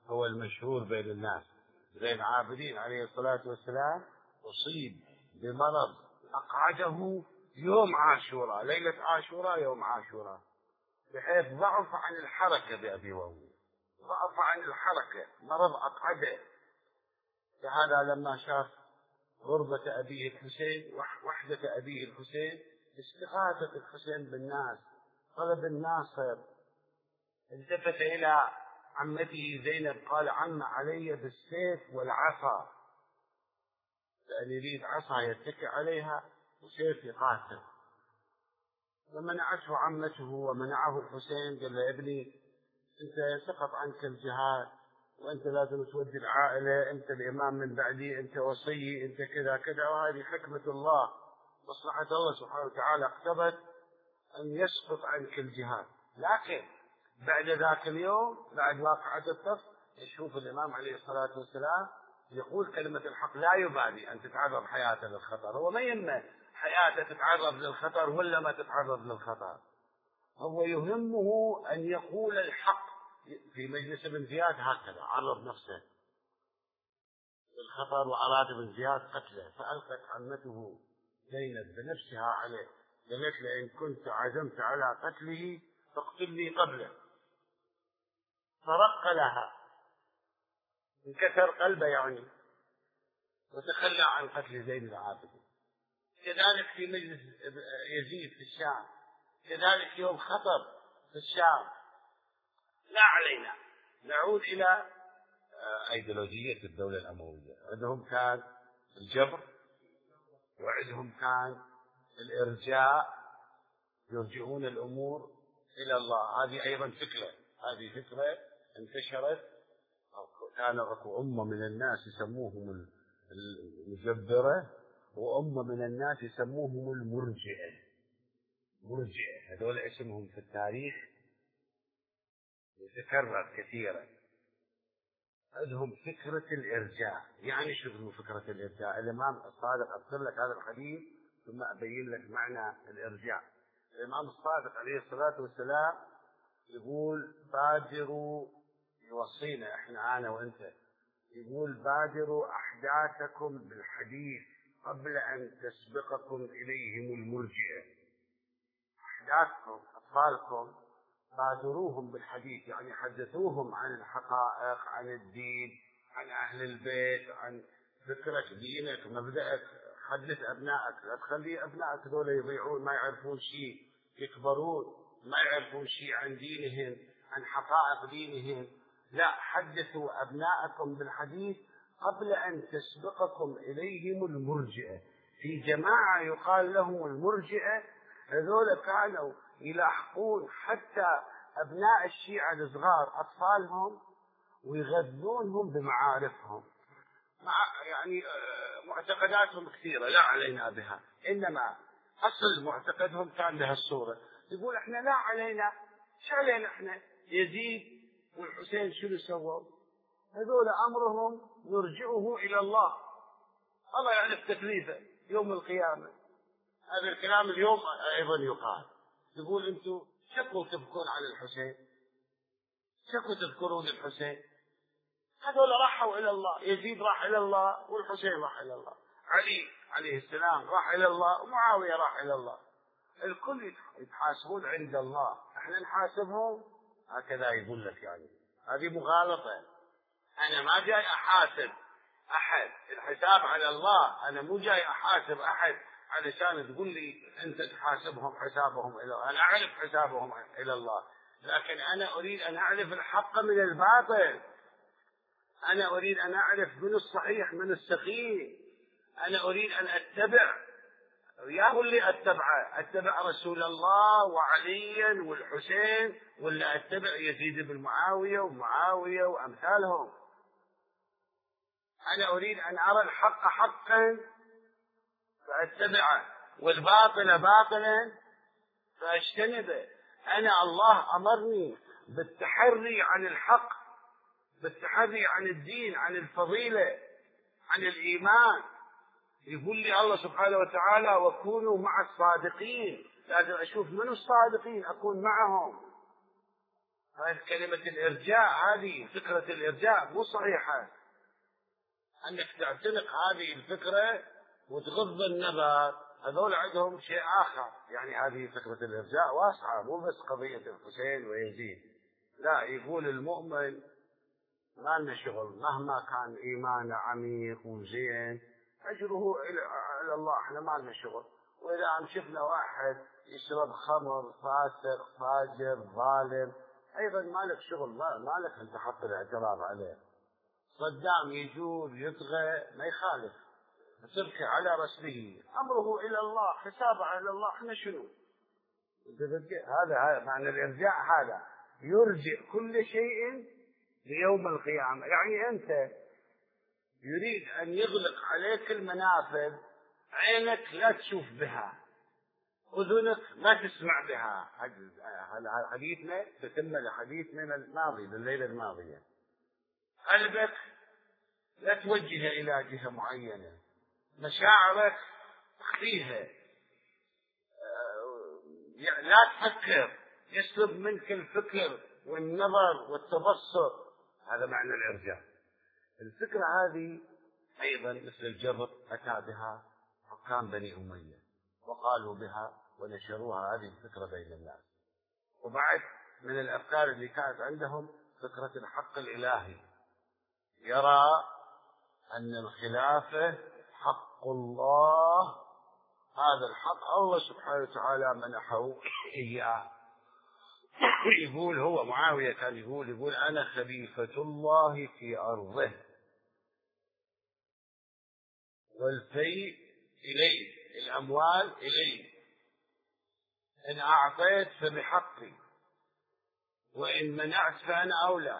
هو المشهور بين الناس. زين العابدين عليه الصلاة والسلام أصيب بمرض أقعده يوم عاشوراء، ليلة عاشوراء يوم عاشوراء، بحيث ضعف عن الحركة بأبي وأمي، ضعف عن الحركة، مرض أقعده. فهذا لما شاف غربة أبيه الحسين، وحدة أبيه الحسين، استغاثة الحسين بالناس، طلب الناصر، التفت إلى عمته زينب قال: عم علي بالسيف والعصا، لأن يريد عصا يتكئ عليها وسيف يقاتل. فمنعته عمته ومنعه الحسين، قال له: يا ابني أنت سقط عنك الجهاد، وأنت لازم تودي العائلة، أنت الإمام من بعدي، أنت وصي، أنت كذا كذا، وهذه حكمة الله، مصلحة الله سبحانه وتعالى اقتضت أن يسقط عنك الجهاد. لكن بعد ذاك اليوم، بعد واقعة الطف، يشوف الإمام عليه الصلاة والسلام يقول كلمة الحق، لا يبالي أن تتعرض حياته للخطر. هو ما يهمه حياته تتعرض للخطر ولا ما تتعرض للخطر، هو يهمه أن يقول الحق. في مجلس ابن زياد هكذا عرض نفسه للخطر، وأراد ابن زياد قتله، فألقت عمته زينب بنفسها عليه، قالت له: إن كنت عزمت على قتله فاقتلني قبله. فرق لها، انكسر قلبه يعني، وتخلى عن قتل زين العابدين. كذلك في مجلس يزيد في الشام، كذلك يوم خطر في الشام. لا علينا نعود إلى أيديولوجية الدولة الأموية. عندهم كان الجبر، وعندهم كان الإرجاء، يرجعون الأمور إلى الله. هذه أيضا فكرة، هذه فكرة انتشرت. كان أكو أمة من الناس يسموهم المجبرة، وأمة من الناس يسموهم المرجئة. مرجئة هذول اسمهم في التاريخ يتكرر كثيرا. عندهم فكرة الإرجاء. يعني شو فكرة الإرجاء؟ الإمام الصادق أذكر لك هذا الحديث ثم أبين لك معنى الإرجاء. الإمام الصادق عليه الصلاة والسلام يقول: بادروا، يوصينا إحنا أنا وأنت، يقول: بادروا أحداثكم بالحديث قبل أن تسبقكم إليهم المرجئة. أحداثكم، أطفالكم، بادروهم بالحديث، يعني حدثوهم عن الحقائق، عن الدين، عن أهل البيت، عن فكرك، دينك، مبدأك. حدث أبنائك، لا تخلي أبنائك دول يضيعون، ما يعرفون شيء، يكبرون ما يعرفون شيء عن دينهم، عن حقائق دينهم. لا، حدثوا أبنائكم بالحديث قبل أن تسبقكم إليهم المرجئة. في جماعة يقال لهم المرجئة، هذول كانوا يلاحقون حتى أبناء الشيعة الصغار أطفالهم ويغذونهم بمعارفهم، يعني معتقداتهم كثيرة لا علينا بها، إنما أصل معتقدهم كان بهالصورة. يقول: إحنا لا علينا، شو علينا إحنا؟ يزيد والحسين شنو سووا؟ هذول أمرهم نرجعه إلى الله، الله يعرف تكليفه يوم القيامة. هذا الكلام اليوم أيضا يقال. يقول: أنتم شكوا تبكون على الحسين، شكوا تذكرون الحسين. هذول راحوا إلى الله، يزيد راح إلى الله، والحسين راح إلى الله، علي عليه السلام راح إلى الله، ومعاوية راح إلى الله. الكل يتحاسبون عند الله، احنا نحاسبهم. هكذا يقول لك، يعني هذه مغالطة. أنا ما جاي أحاسب أحد، الحساب على الله. أنا مو جاي أحاسب أحد علشان تقول لي أنت تحاسبهم حسابهم إلى الله. أنا أعرف حسابهم إلى الله، لكن أنا أريد أن أعرف الحق من الباطل. أنا أريد أن أعرف من الصحيح من السقيم. أنا أريد أن أتبع، يا اللي أتبع رسول الله وعليا والحسين، ولا أتبع يزيد بن معاوية ومعاوية وأمثالهم. أنا أريد أن أرى الحق حقا فأتبعه، والباطل باطلا فأجتنبه. أنا الله أمرني بالتحري عن الحق، بالتحري عن الدين، عن الفضيلة، عن الإيمان. يقول لي الله سبحانه وتعالى: وكونوا مع الصادقين. لازم أشوف من الصادقين أكون معهم. هذه كلمة الإرجاء، هذه فكرة الإرجاء مو صحيحة، أنك تعتنق هذه الفكرة وتغض النظر، هذول عندهم شيء آخر. يعني هذه فكرة الإرجاء واسعة، مو بس قضية الحسين ويزيد، لا، يقول المؤمن ما لنا شغل مهما كان إيمانه عميق وزين، أجره إلى الله، إحنا ما لنا شغل. وإذا شفنا واحد يشرب خمر فاسق فاجر ظالم، أيضا ما لك شغل، ما لك أن تحط الاعتراض عليه. صدام يجور يطغى ما يخالف، تركي على رسله، أمره إلى الله، حسابه على الله، إحنا شنو؟ هذا معنى الإرجاع، هذا يرجع كل شيء ليوم القيامة. يعني أنت يريد أن يغلق عليك المنافذ، عينك لا تشوف بها، أذنك ما تسمع بها. حديثنا تتم لحديثنا الماضي بالليلة الماضية. قلبك لا توجه إلى جهة معينة، مشاعرك تخفيها، يعني لا تفكر، يسلب منك الفكر والنظر والتبصر. هذا معنى الإرجاء. الفكرة هذه أيضا مثل الجبر أتى بها حكام بني أمية وقالوا بها ونشروها، هذه الفكرة بين الناس. وبعد من الأفكار اللي كانت عندهم فكرة الحق الإلهي، يرى أن الخلافة حق الله، هذا الحق الله سبحانه وتعالى منحه إياه. يقول هو معاوية كان يقول أنا خليفة الله في أرضه والفيء إليه، الأموال إليه، إن أعطيت فبحقي وإن منعت فأنا أولى.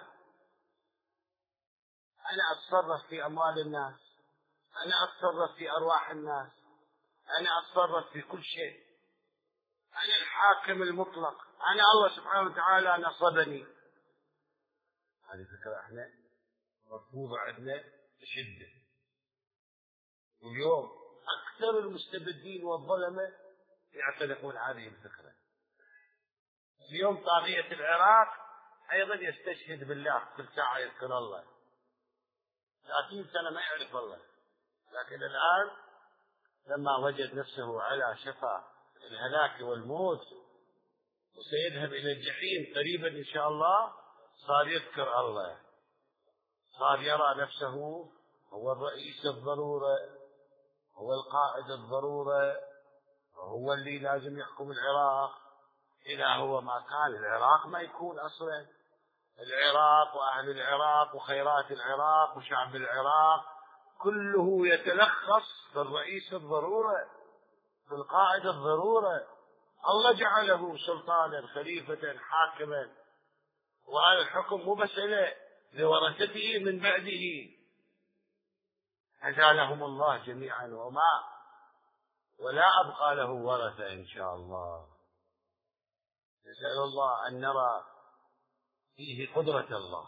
أنا أتصرف في أموال الناس، أنا أتصرف في أرواح الناس، أنا أتصرف في كل شيء، أنا الحاكم المطلق، أنا الله سبحانه وتعالى نصبني. هذه فكرة احنا مرفوضة عندنا بشدة. واليوم أكثر المستبدين والظلمة يعتنقون هذه الفكرة. اليوم طاغية العراق أيضا يستشهد بالله، كل ساعة يذكر الله، 30 سنة ما يعرف الله، لكن الآن لما وجد نفسه على شفا الهلاك والموت وسيذهب إلى الجحيم قريبا إن شاء الله، صار يذكر الله، صار يرى نفسه هو الرئيس الضرورة، هو القائد الضرورة، هو اللي لازم يحكم العراق. إذا هو ما كان العراق ما يكون أصلا. العراق وأهل العراق وخيرات العراق وشعب العراق كله يتلخص في الرئيس الضرورة، في القائد الضرورة. الله جعله سلطانا خليفة حاكما، وهذا الحكم مو بس لورثته من بعده، أزالهم الله جميعا ولا أبقى له ورثة إن شاء الله. نسأل الله أن نرى فيه قدرة الله،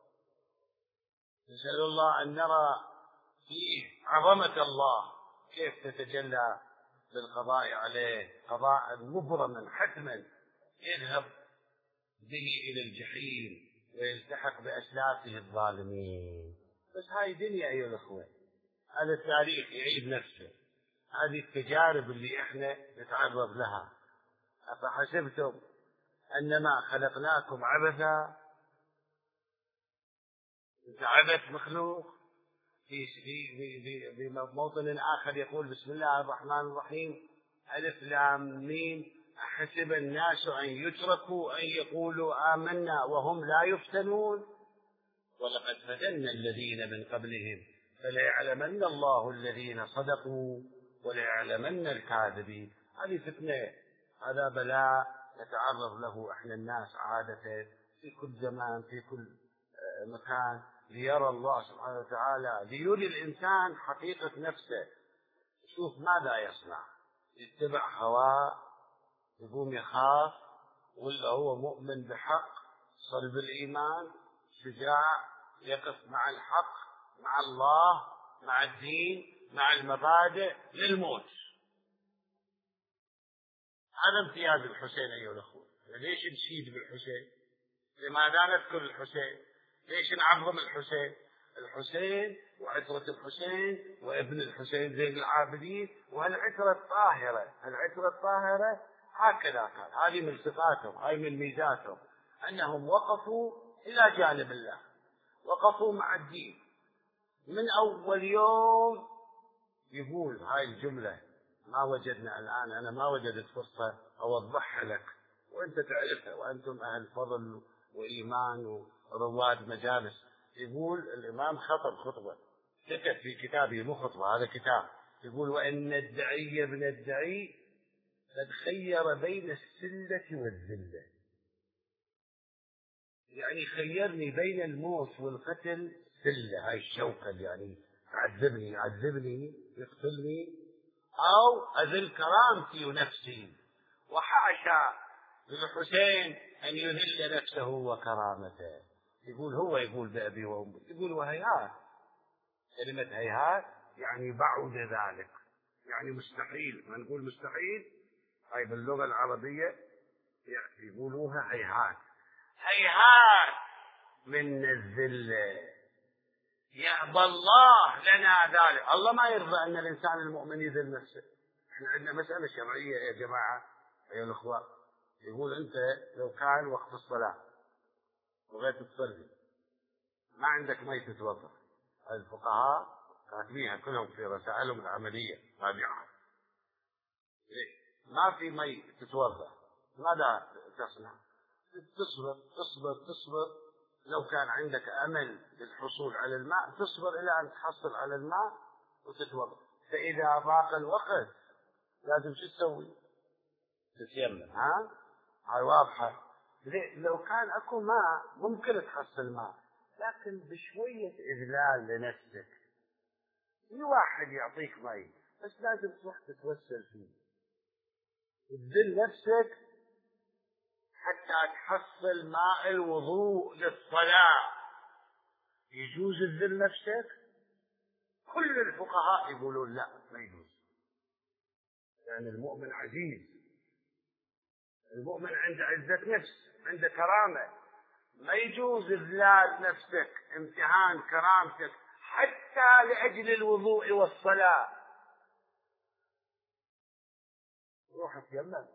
نسأل الله أن نرى فيه عظمة الله، كيف تتجلى بالقضاء عليه قضاء مبرما حتما يذهب به إلى الجحيم ويلتحق بأسلافه الظالمين. بس هاي دنيا أيها الأخوة، هذا التاريخ يعيد نفسه، هذه التجارب اللي احنا نتعرض لها. أفحسبتم أنما خلقناكم عبثا، أنت عبث مخلوق. في موطن آخر يقول بسم الله الرحمن الرحيم ألف لام ميم أحسب الناس أن يتركوا أن يقولوا آمنا وهم لا يفتنون ولقد فتنا الذين من قبلهم فليعلمن الله الذين صدقوا وليعلمن الكاذبين. هذه فتنة، هذا بلاء نتعرض له احنا الناس عادة في كل زمان في كل مكان، ليرى الله سبحانه وتعالى، ليري الإنسان حقيقة نفسه. شوف ماذا يصنع، يتبع هواه، يقوم يخاف، ولا هو مؤمن بحق، صلب الإيمان، شجاع، يقف مع الحق، مع الله، مع الدين، مع المبادئ للموت. هذا امتياز الحسين أيها الأخوة. ليش نشيد بالحسين؟ لماذا نذكر الحسين؟ ليش نعظم الحسين؟ الحسين وعترة الحسين وابن الحسين زين العابدين، والعترة الطاهرة، العترة الطاهرة هكذا كان، هذه من صفاتهم، هاي من ميزاتهم، أنهم وقفوا إلى جانب الله، وقفوا مع الدين من أول يوم. يقول هاي الجملة ما وجدنا الآن، أنا ما وجدت فرصة أوضحها لك وأنت تعرفها، وأنتم أهل فضل وإيمان ورواد مجالس. يقول الإمام خطب خطبة، كتب في كتابه، مو خطبة هذا كتاب، يقول: وإن الدعي ابن الدعي قد خير بين السلة والذلة. يعني خيرني بين الموت والقتل، سلة هاي الشوكة يعني يعذبني يقتلني، أو أذل كرامتي ونفسي. وحاشا للحسين أن يذل نفسه وكرامته. يقول هو يقول بأبي وأمي، يقول وهيهات، كلمة هيهات يعني بعد ذلك، يعني مستحيل. ما نقول مستحيل هاي باللغة العربية يقولوها هيهات، هيهات من الذلة. يأبى الله لنا ذلك. الله ما يرضى أن الإنسان المؤمن يذل نفسه. احنا عندنا مسألة شرعية يا جماعة أيها الأخوة. يقول أنت لو كان وقت الصلاة وغيت تصلي ما عندك مي تتوضأ، الفقهاء كاتبينها كلهم في رسائلهم العملية رابعة، ما في مي تتوضأ، ماذا تصنع؟ تصبر. لو كان عندك أمل للحصول على الماء تصبر إلى أن تحصل على الماء وتتوضأ. فإذا ضاق الوقت لازم شو تسوي؟ تتيمم. هاي واضحة. لو كان أكو ماء ممكن تحصل ماء، لكن بشوية إذلال لنفسك. في واحد يعطيك مي بس لازم تروح تتوسل فيه، تذل نفسك حتى تحصل ماء الوضوء للصلاة. يجوز تذل نفسك؟ كل الفقهاء يقولون لا، ما يجوز، لأن المؤمن عزيز، المؤمن عنده عزة نفس، عنده كرامة. ما يجوز إذلال نفسك، امتهان كرامتك حتى لأجل الوضوء والصلاة. روح اتيمم.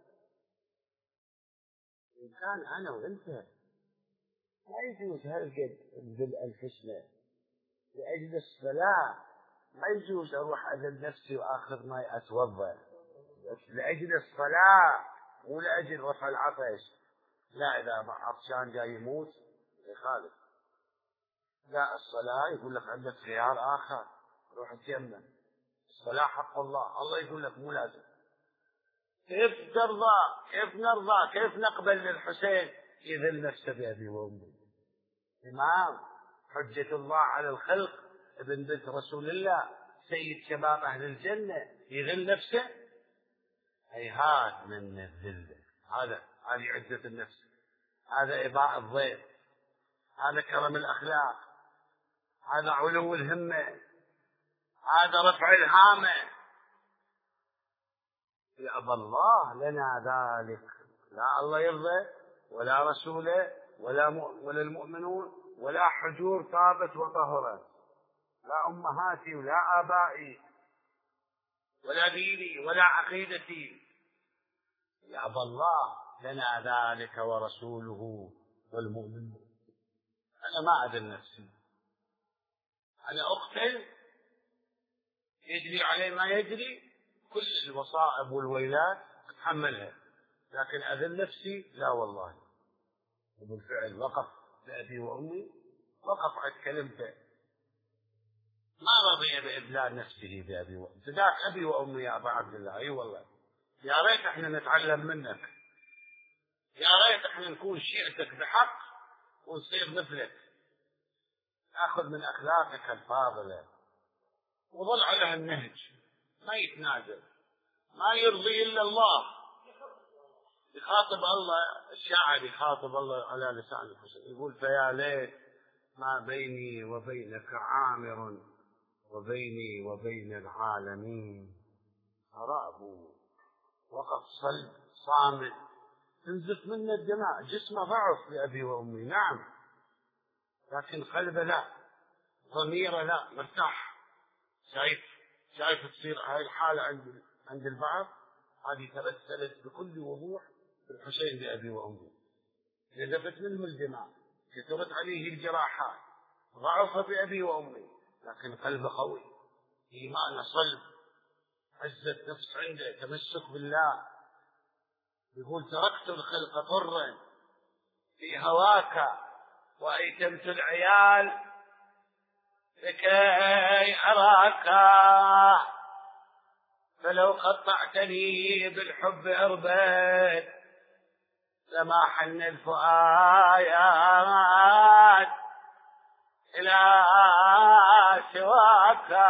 إن كان أنا وأنت ما يجوز هالقد نذل أنفسنا لأجل الصلاة، ما يجوز أروح أذل نفسي وآخذ ماي أتوضأ لأجل الصلاة ولأجل رفع العطش. لا، إذا عطشان جاي يموت يخالف. لا، الصلاة يقول لك عندك خيار آخر، روح اتيمم. الصلاة حق الله، الله يقول لك مو لازم. كيف ترضى؟ كيف نرضى؟ كيف نقبل للحسين يذل نفسه بأبي وأمي؟ إمام حجة الله على الخلق، ابن بنت رسول الله، سيد شباب أهل الجنة، يذل نفسه؟ هيهات من الذلة. هذه عزة النفس، هذا إباء الضيف، هذا كرم الأخلاق، هذا علو الهمة، هذا رفع الهامة. يأبى الله لنا ذلك. لا الله يرضى ولا رسوله ولا المؤمنون ولا حجور طابت وطهرت، لا أمهاتي ولا آبائي ولا ديني ولا عقيدتي. يأبى الله لنا ذلك ورسوله والمؤمنون. أنا ما أذل نفسي، أنا أقتل يجري علي ما يجري، كل الوصائب والويلات أتحملها، لكن أذل نفسي لا والله. وبالفعل وقف بأبي وأمي، وقف عند كلمته، ما رضي بإذلال نفسه بأبي وأمي. فداك أبي وأمي يا أبا عبد الله. أي والله، يا ريت احنا نتعلم منك، يا ريت احنا نكون شيعتك بحق ونصير مثلك، ناخذ من أخلاقك الفاضلة وظل على النهج، ما يتنازل، ما يرضي إلا الله. يخاطب الله، الشاعر يخاطب الله على لسان الحسين، يقول: فيا ليت ما بيني وبينك عامر وبيني وبين العالمين. أراه وقف صلب صامت تنزف منه الدماء، جسمه ضعف لأبي وأمي نعم، لكن قلبه لا، ضميره لا، مرتاح. شايف تصير هاي الحالة عند البعض، هذه تمثلت بكل وضوح في الحسين بأبي وأمي. نزفت منه الدماء، كثرت عليه الجراحات، ضعف بأبي وأمي، لكن قلبه قوي، إيمانه صلب، عزة نفس عنده، تمسك بالله. يقول تركت الخلق طرا في هواك وأيتمت العيال لكي أراك، فلو قطعتني بالحب أربت لما حن الفؤاد إلى سواك.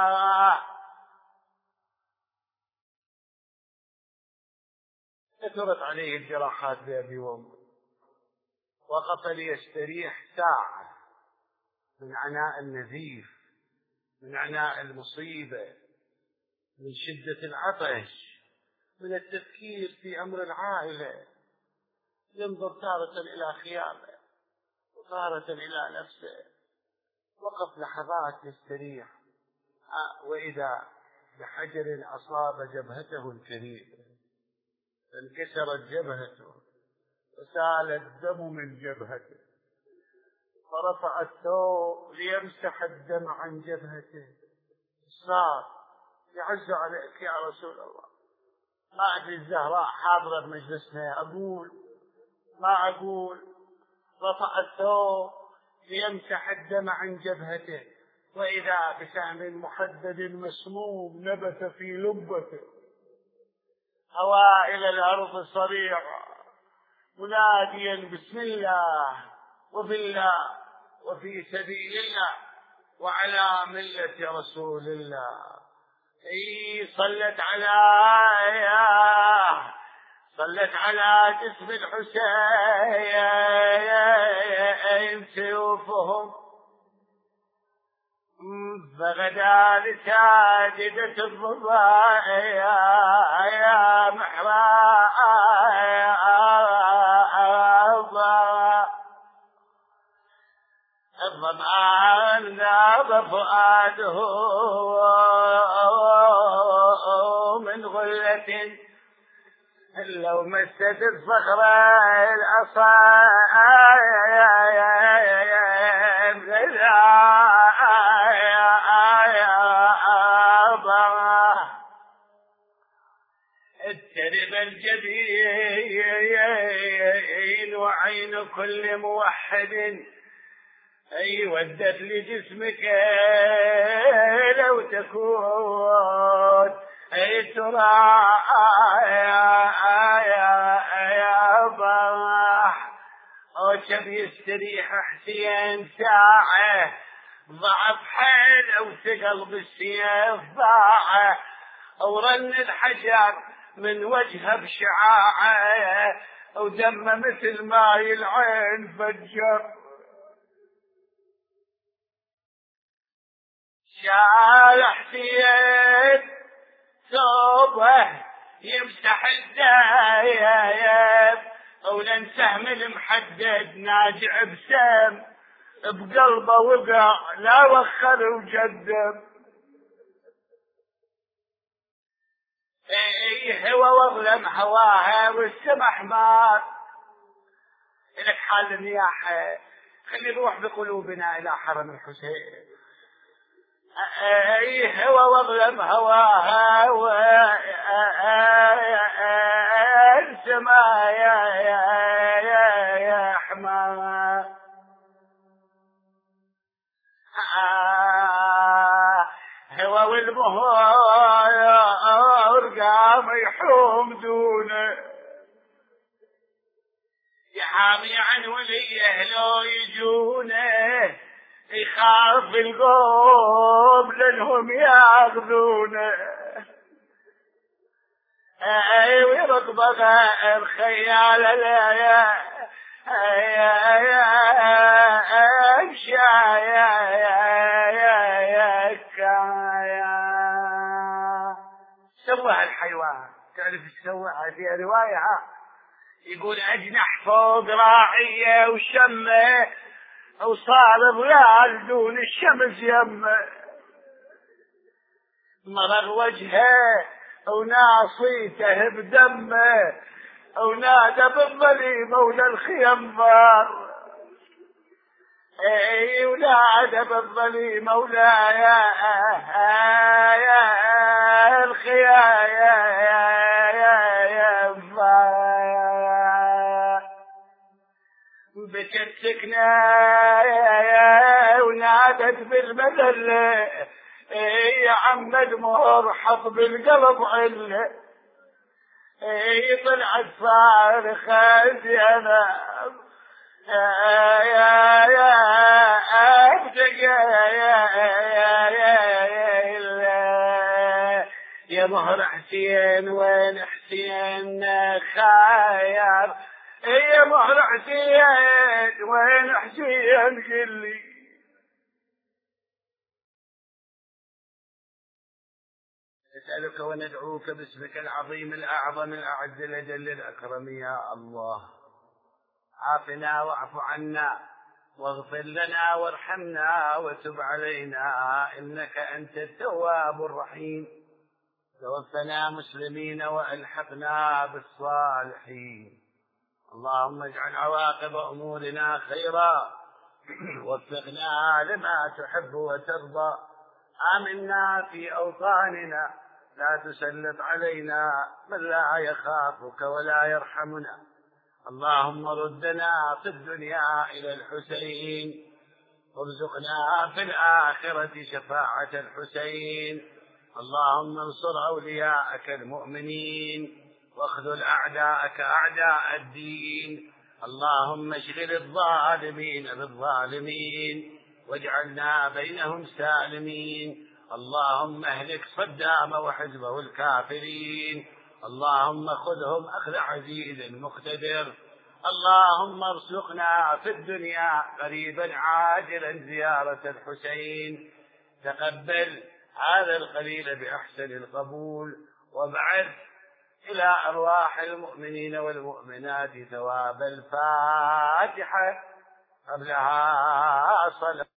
كثرت عليه الجراحات بأبي وأمي، وقف ليستريح ساعة من عناء النزيف، من عناء المصيبة، من شدة العطش، من التفكير في أمر العائلة. ينظر تارة إلى خيامه وتارة إلى نفسه. وقف لحظات يستريح، وإذا بحجر أصاب جبهته الكريمة فانكسرت جبهته وسال الدم من جبهته، فرفع الثوب ليمسح الدم عن جبهته. صار يعز عليك يا رسول الله، ما أدري الزهراء حاضرة بمجلسنا، ما أقول رفع الثوب ليمسح الدم عن جبهته، وإذا بسهم محدد مسموم نبت في لبته، هوى إلى الأرض صريعا مناديا بسم الله وبالله وفي سبيل الله وعلى ملة رسول الله. صلت على جسم الحسين سيوفهم، فغدا لساجدة الرضا يا محراب الظمآن ذاب فؤاده من غلة لو مست الصخرة الترب الجبين وعين كل موحد ودت لجسمك لو تكون ترى يا بح. وشب يستريح حسين ساعة، ضعف حيل أو ثقل بالسيف ضاعه، ورن الحجر من وجهه بشعاعه، ودم مثل ماي العين فجر. شال حسين ثوبه يمسح الدايب، ولن سهم المحدد ناجع بسم بقلبه وقع لا وخر وجذب. هو واظلم هواها والسما حمار. لك حال النياحة، خلي نروح بقلوبنا إلى حرم الحسين. هو واظلم هواها والسما يا حمار. هو والمهور قام يحوم دونه، يحامي عن وليه لو يجونه، يخاف القوم لانهم ياخذونه. ويرضبغ الخيال سوى الحيوان. تعرف ايش سوى؟ هذه رواية يقول أجنح فوق راعية وشمه، وصار ظلال دون الشمس يمه، مرر وجهه وناصيته بدمه، ونادى بالظليم مولى الخيمار، اي ونادى بالظليم مولى يا الخيام، بكت سكنة ونادت بالمذلة، يا عم المهر حط بالقلب عله، طلعت صارخة زينب يا مهر حسين وين حسين خاير، يا مهر حسين وين حسين قلي. نسألك وندعوك باسمك العظيم الأعظم الأعز الأجل الأكرم يا الله، عافنا واعف عنا واغفر لنا وارحمنا وتب علينا إنك أنت التواب الرحيم، توفنا مسلمين وألحقنا بالصالحين. اللهم اجعل عواقب أمورنا خيرا، وفقنا لما تحب وترضى، آمنا في أوطاننا، لا تسلط علينا من لا يخافك ولا يرحمنا. اللهم ردنا في الدنيا إلى الحسين، وارزقنا في الآخرة شفاعة الحسين. اللهم انصر أولياءك المؤمنين، واخذل أعداءك أعداء الدين. اللهم اشغل الظالمين بالظالمين، واجعلنا بينهم سالمين. اللهم اهلك صدام وحزبه الكافرين. اللهم خذهم أخذ عزيز مقتدر. اللهم ارزقنا في الدنيا قريبا عاجلا زيارة الحسين. تقبل هذا القليل بأحسن القبول، وابعث إلى أرواح المؤمنين والمؤمنات ثواب الفاتحة قبلها صلاة.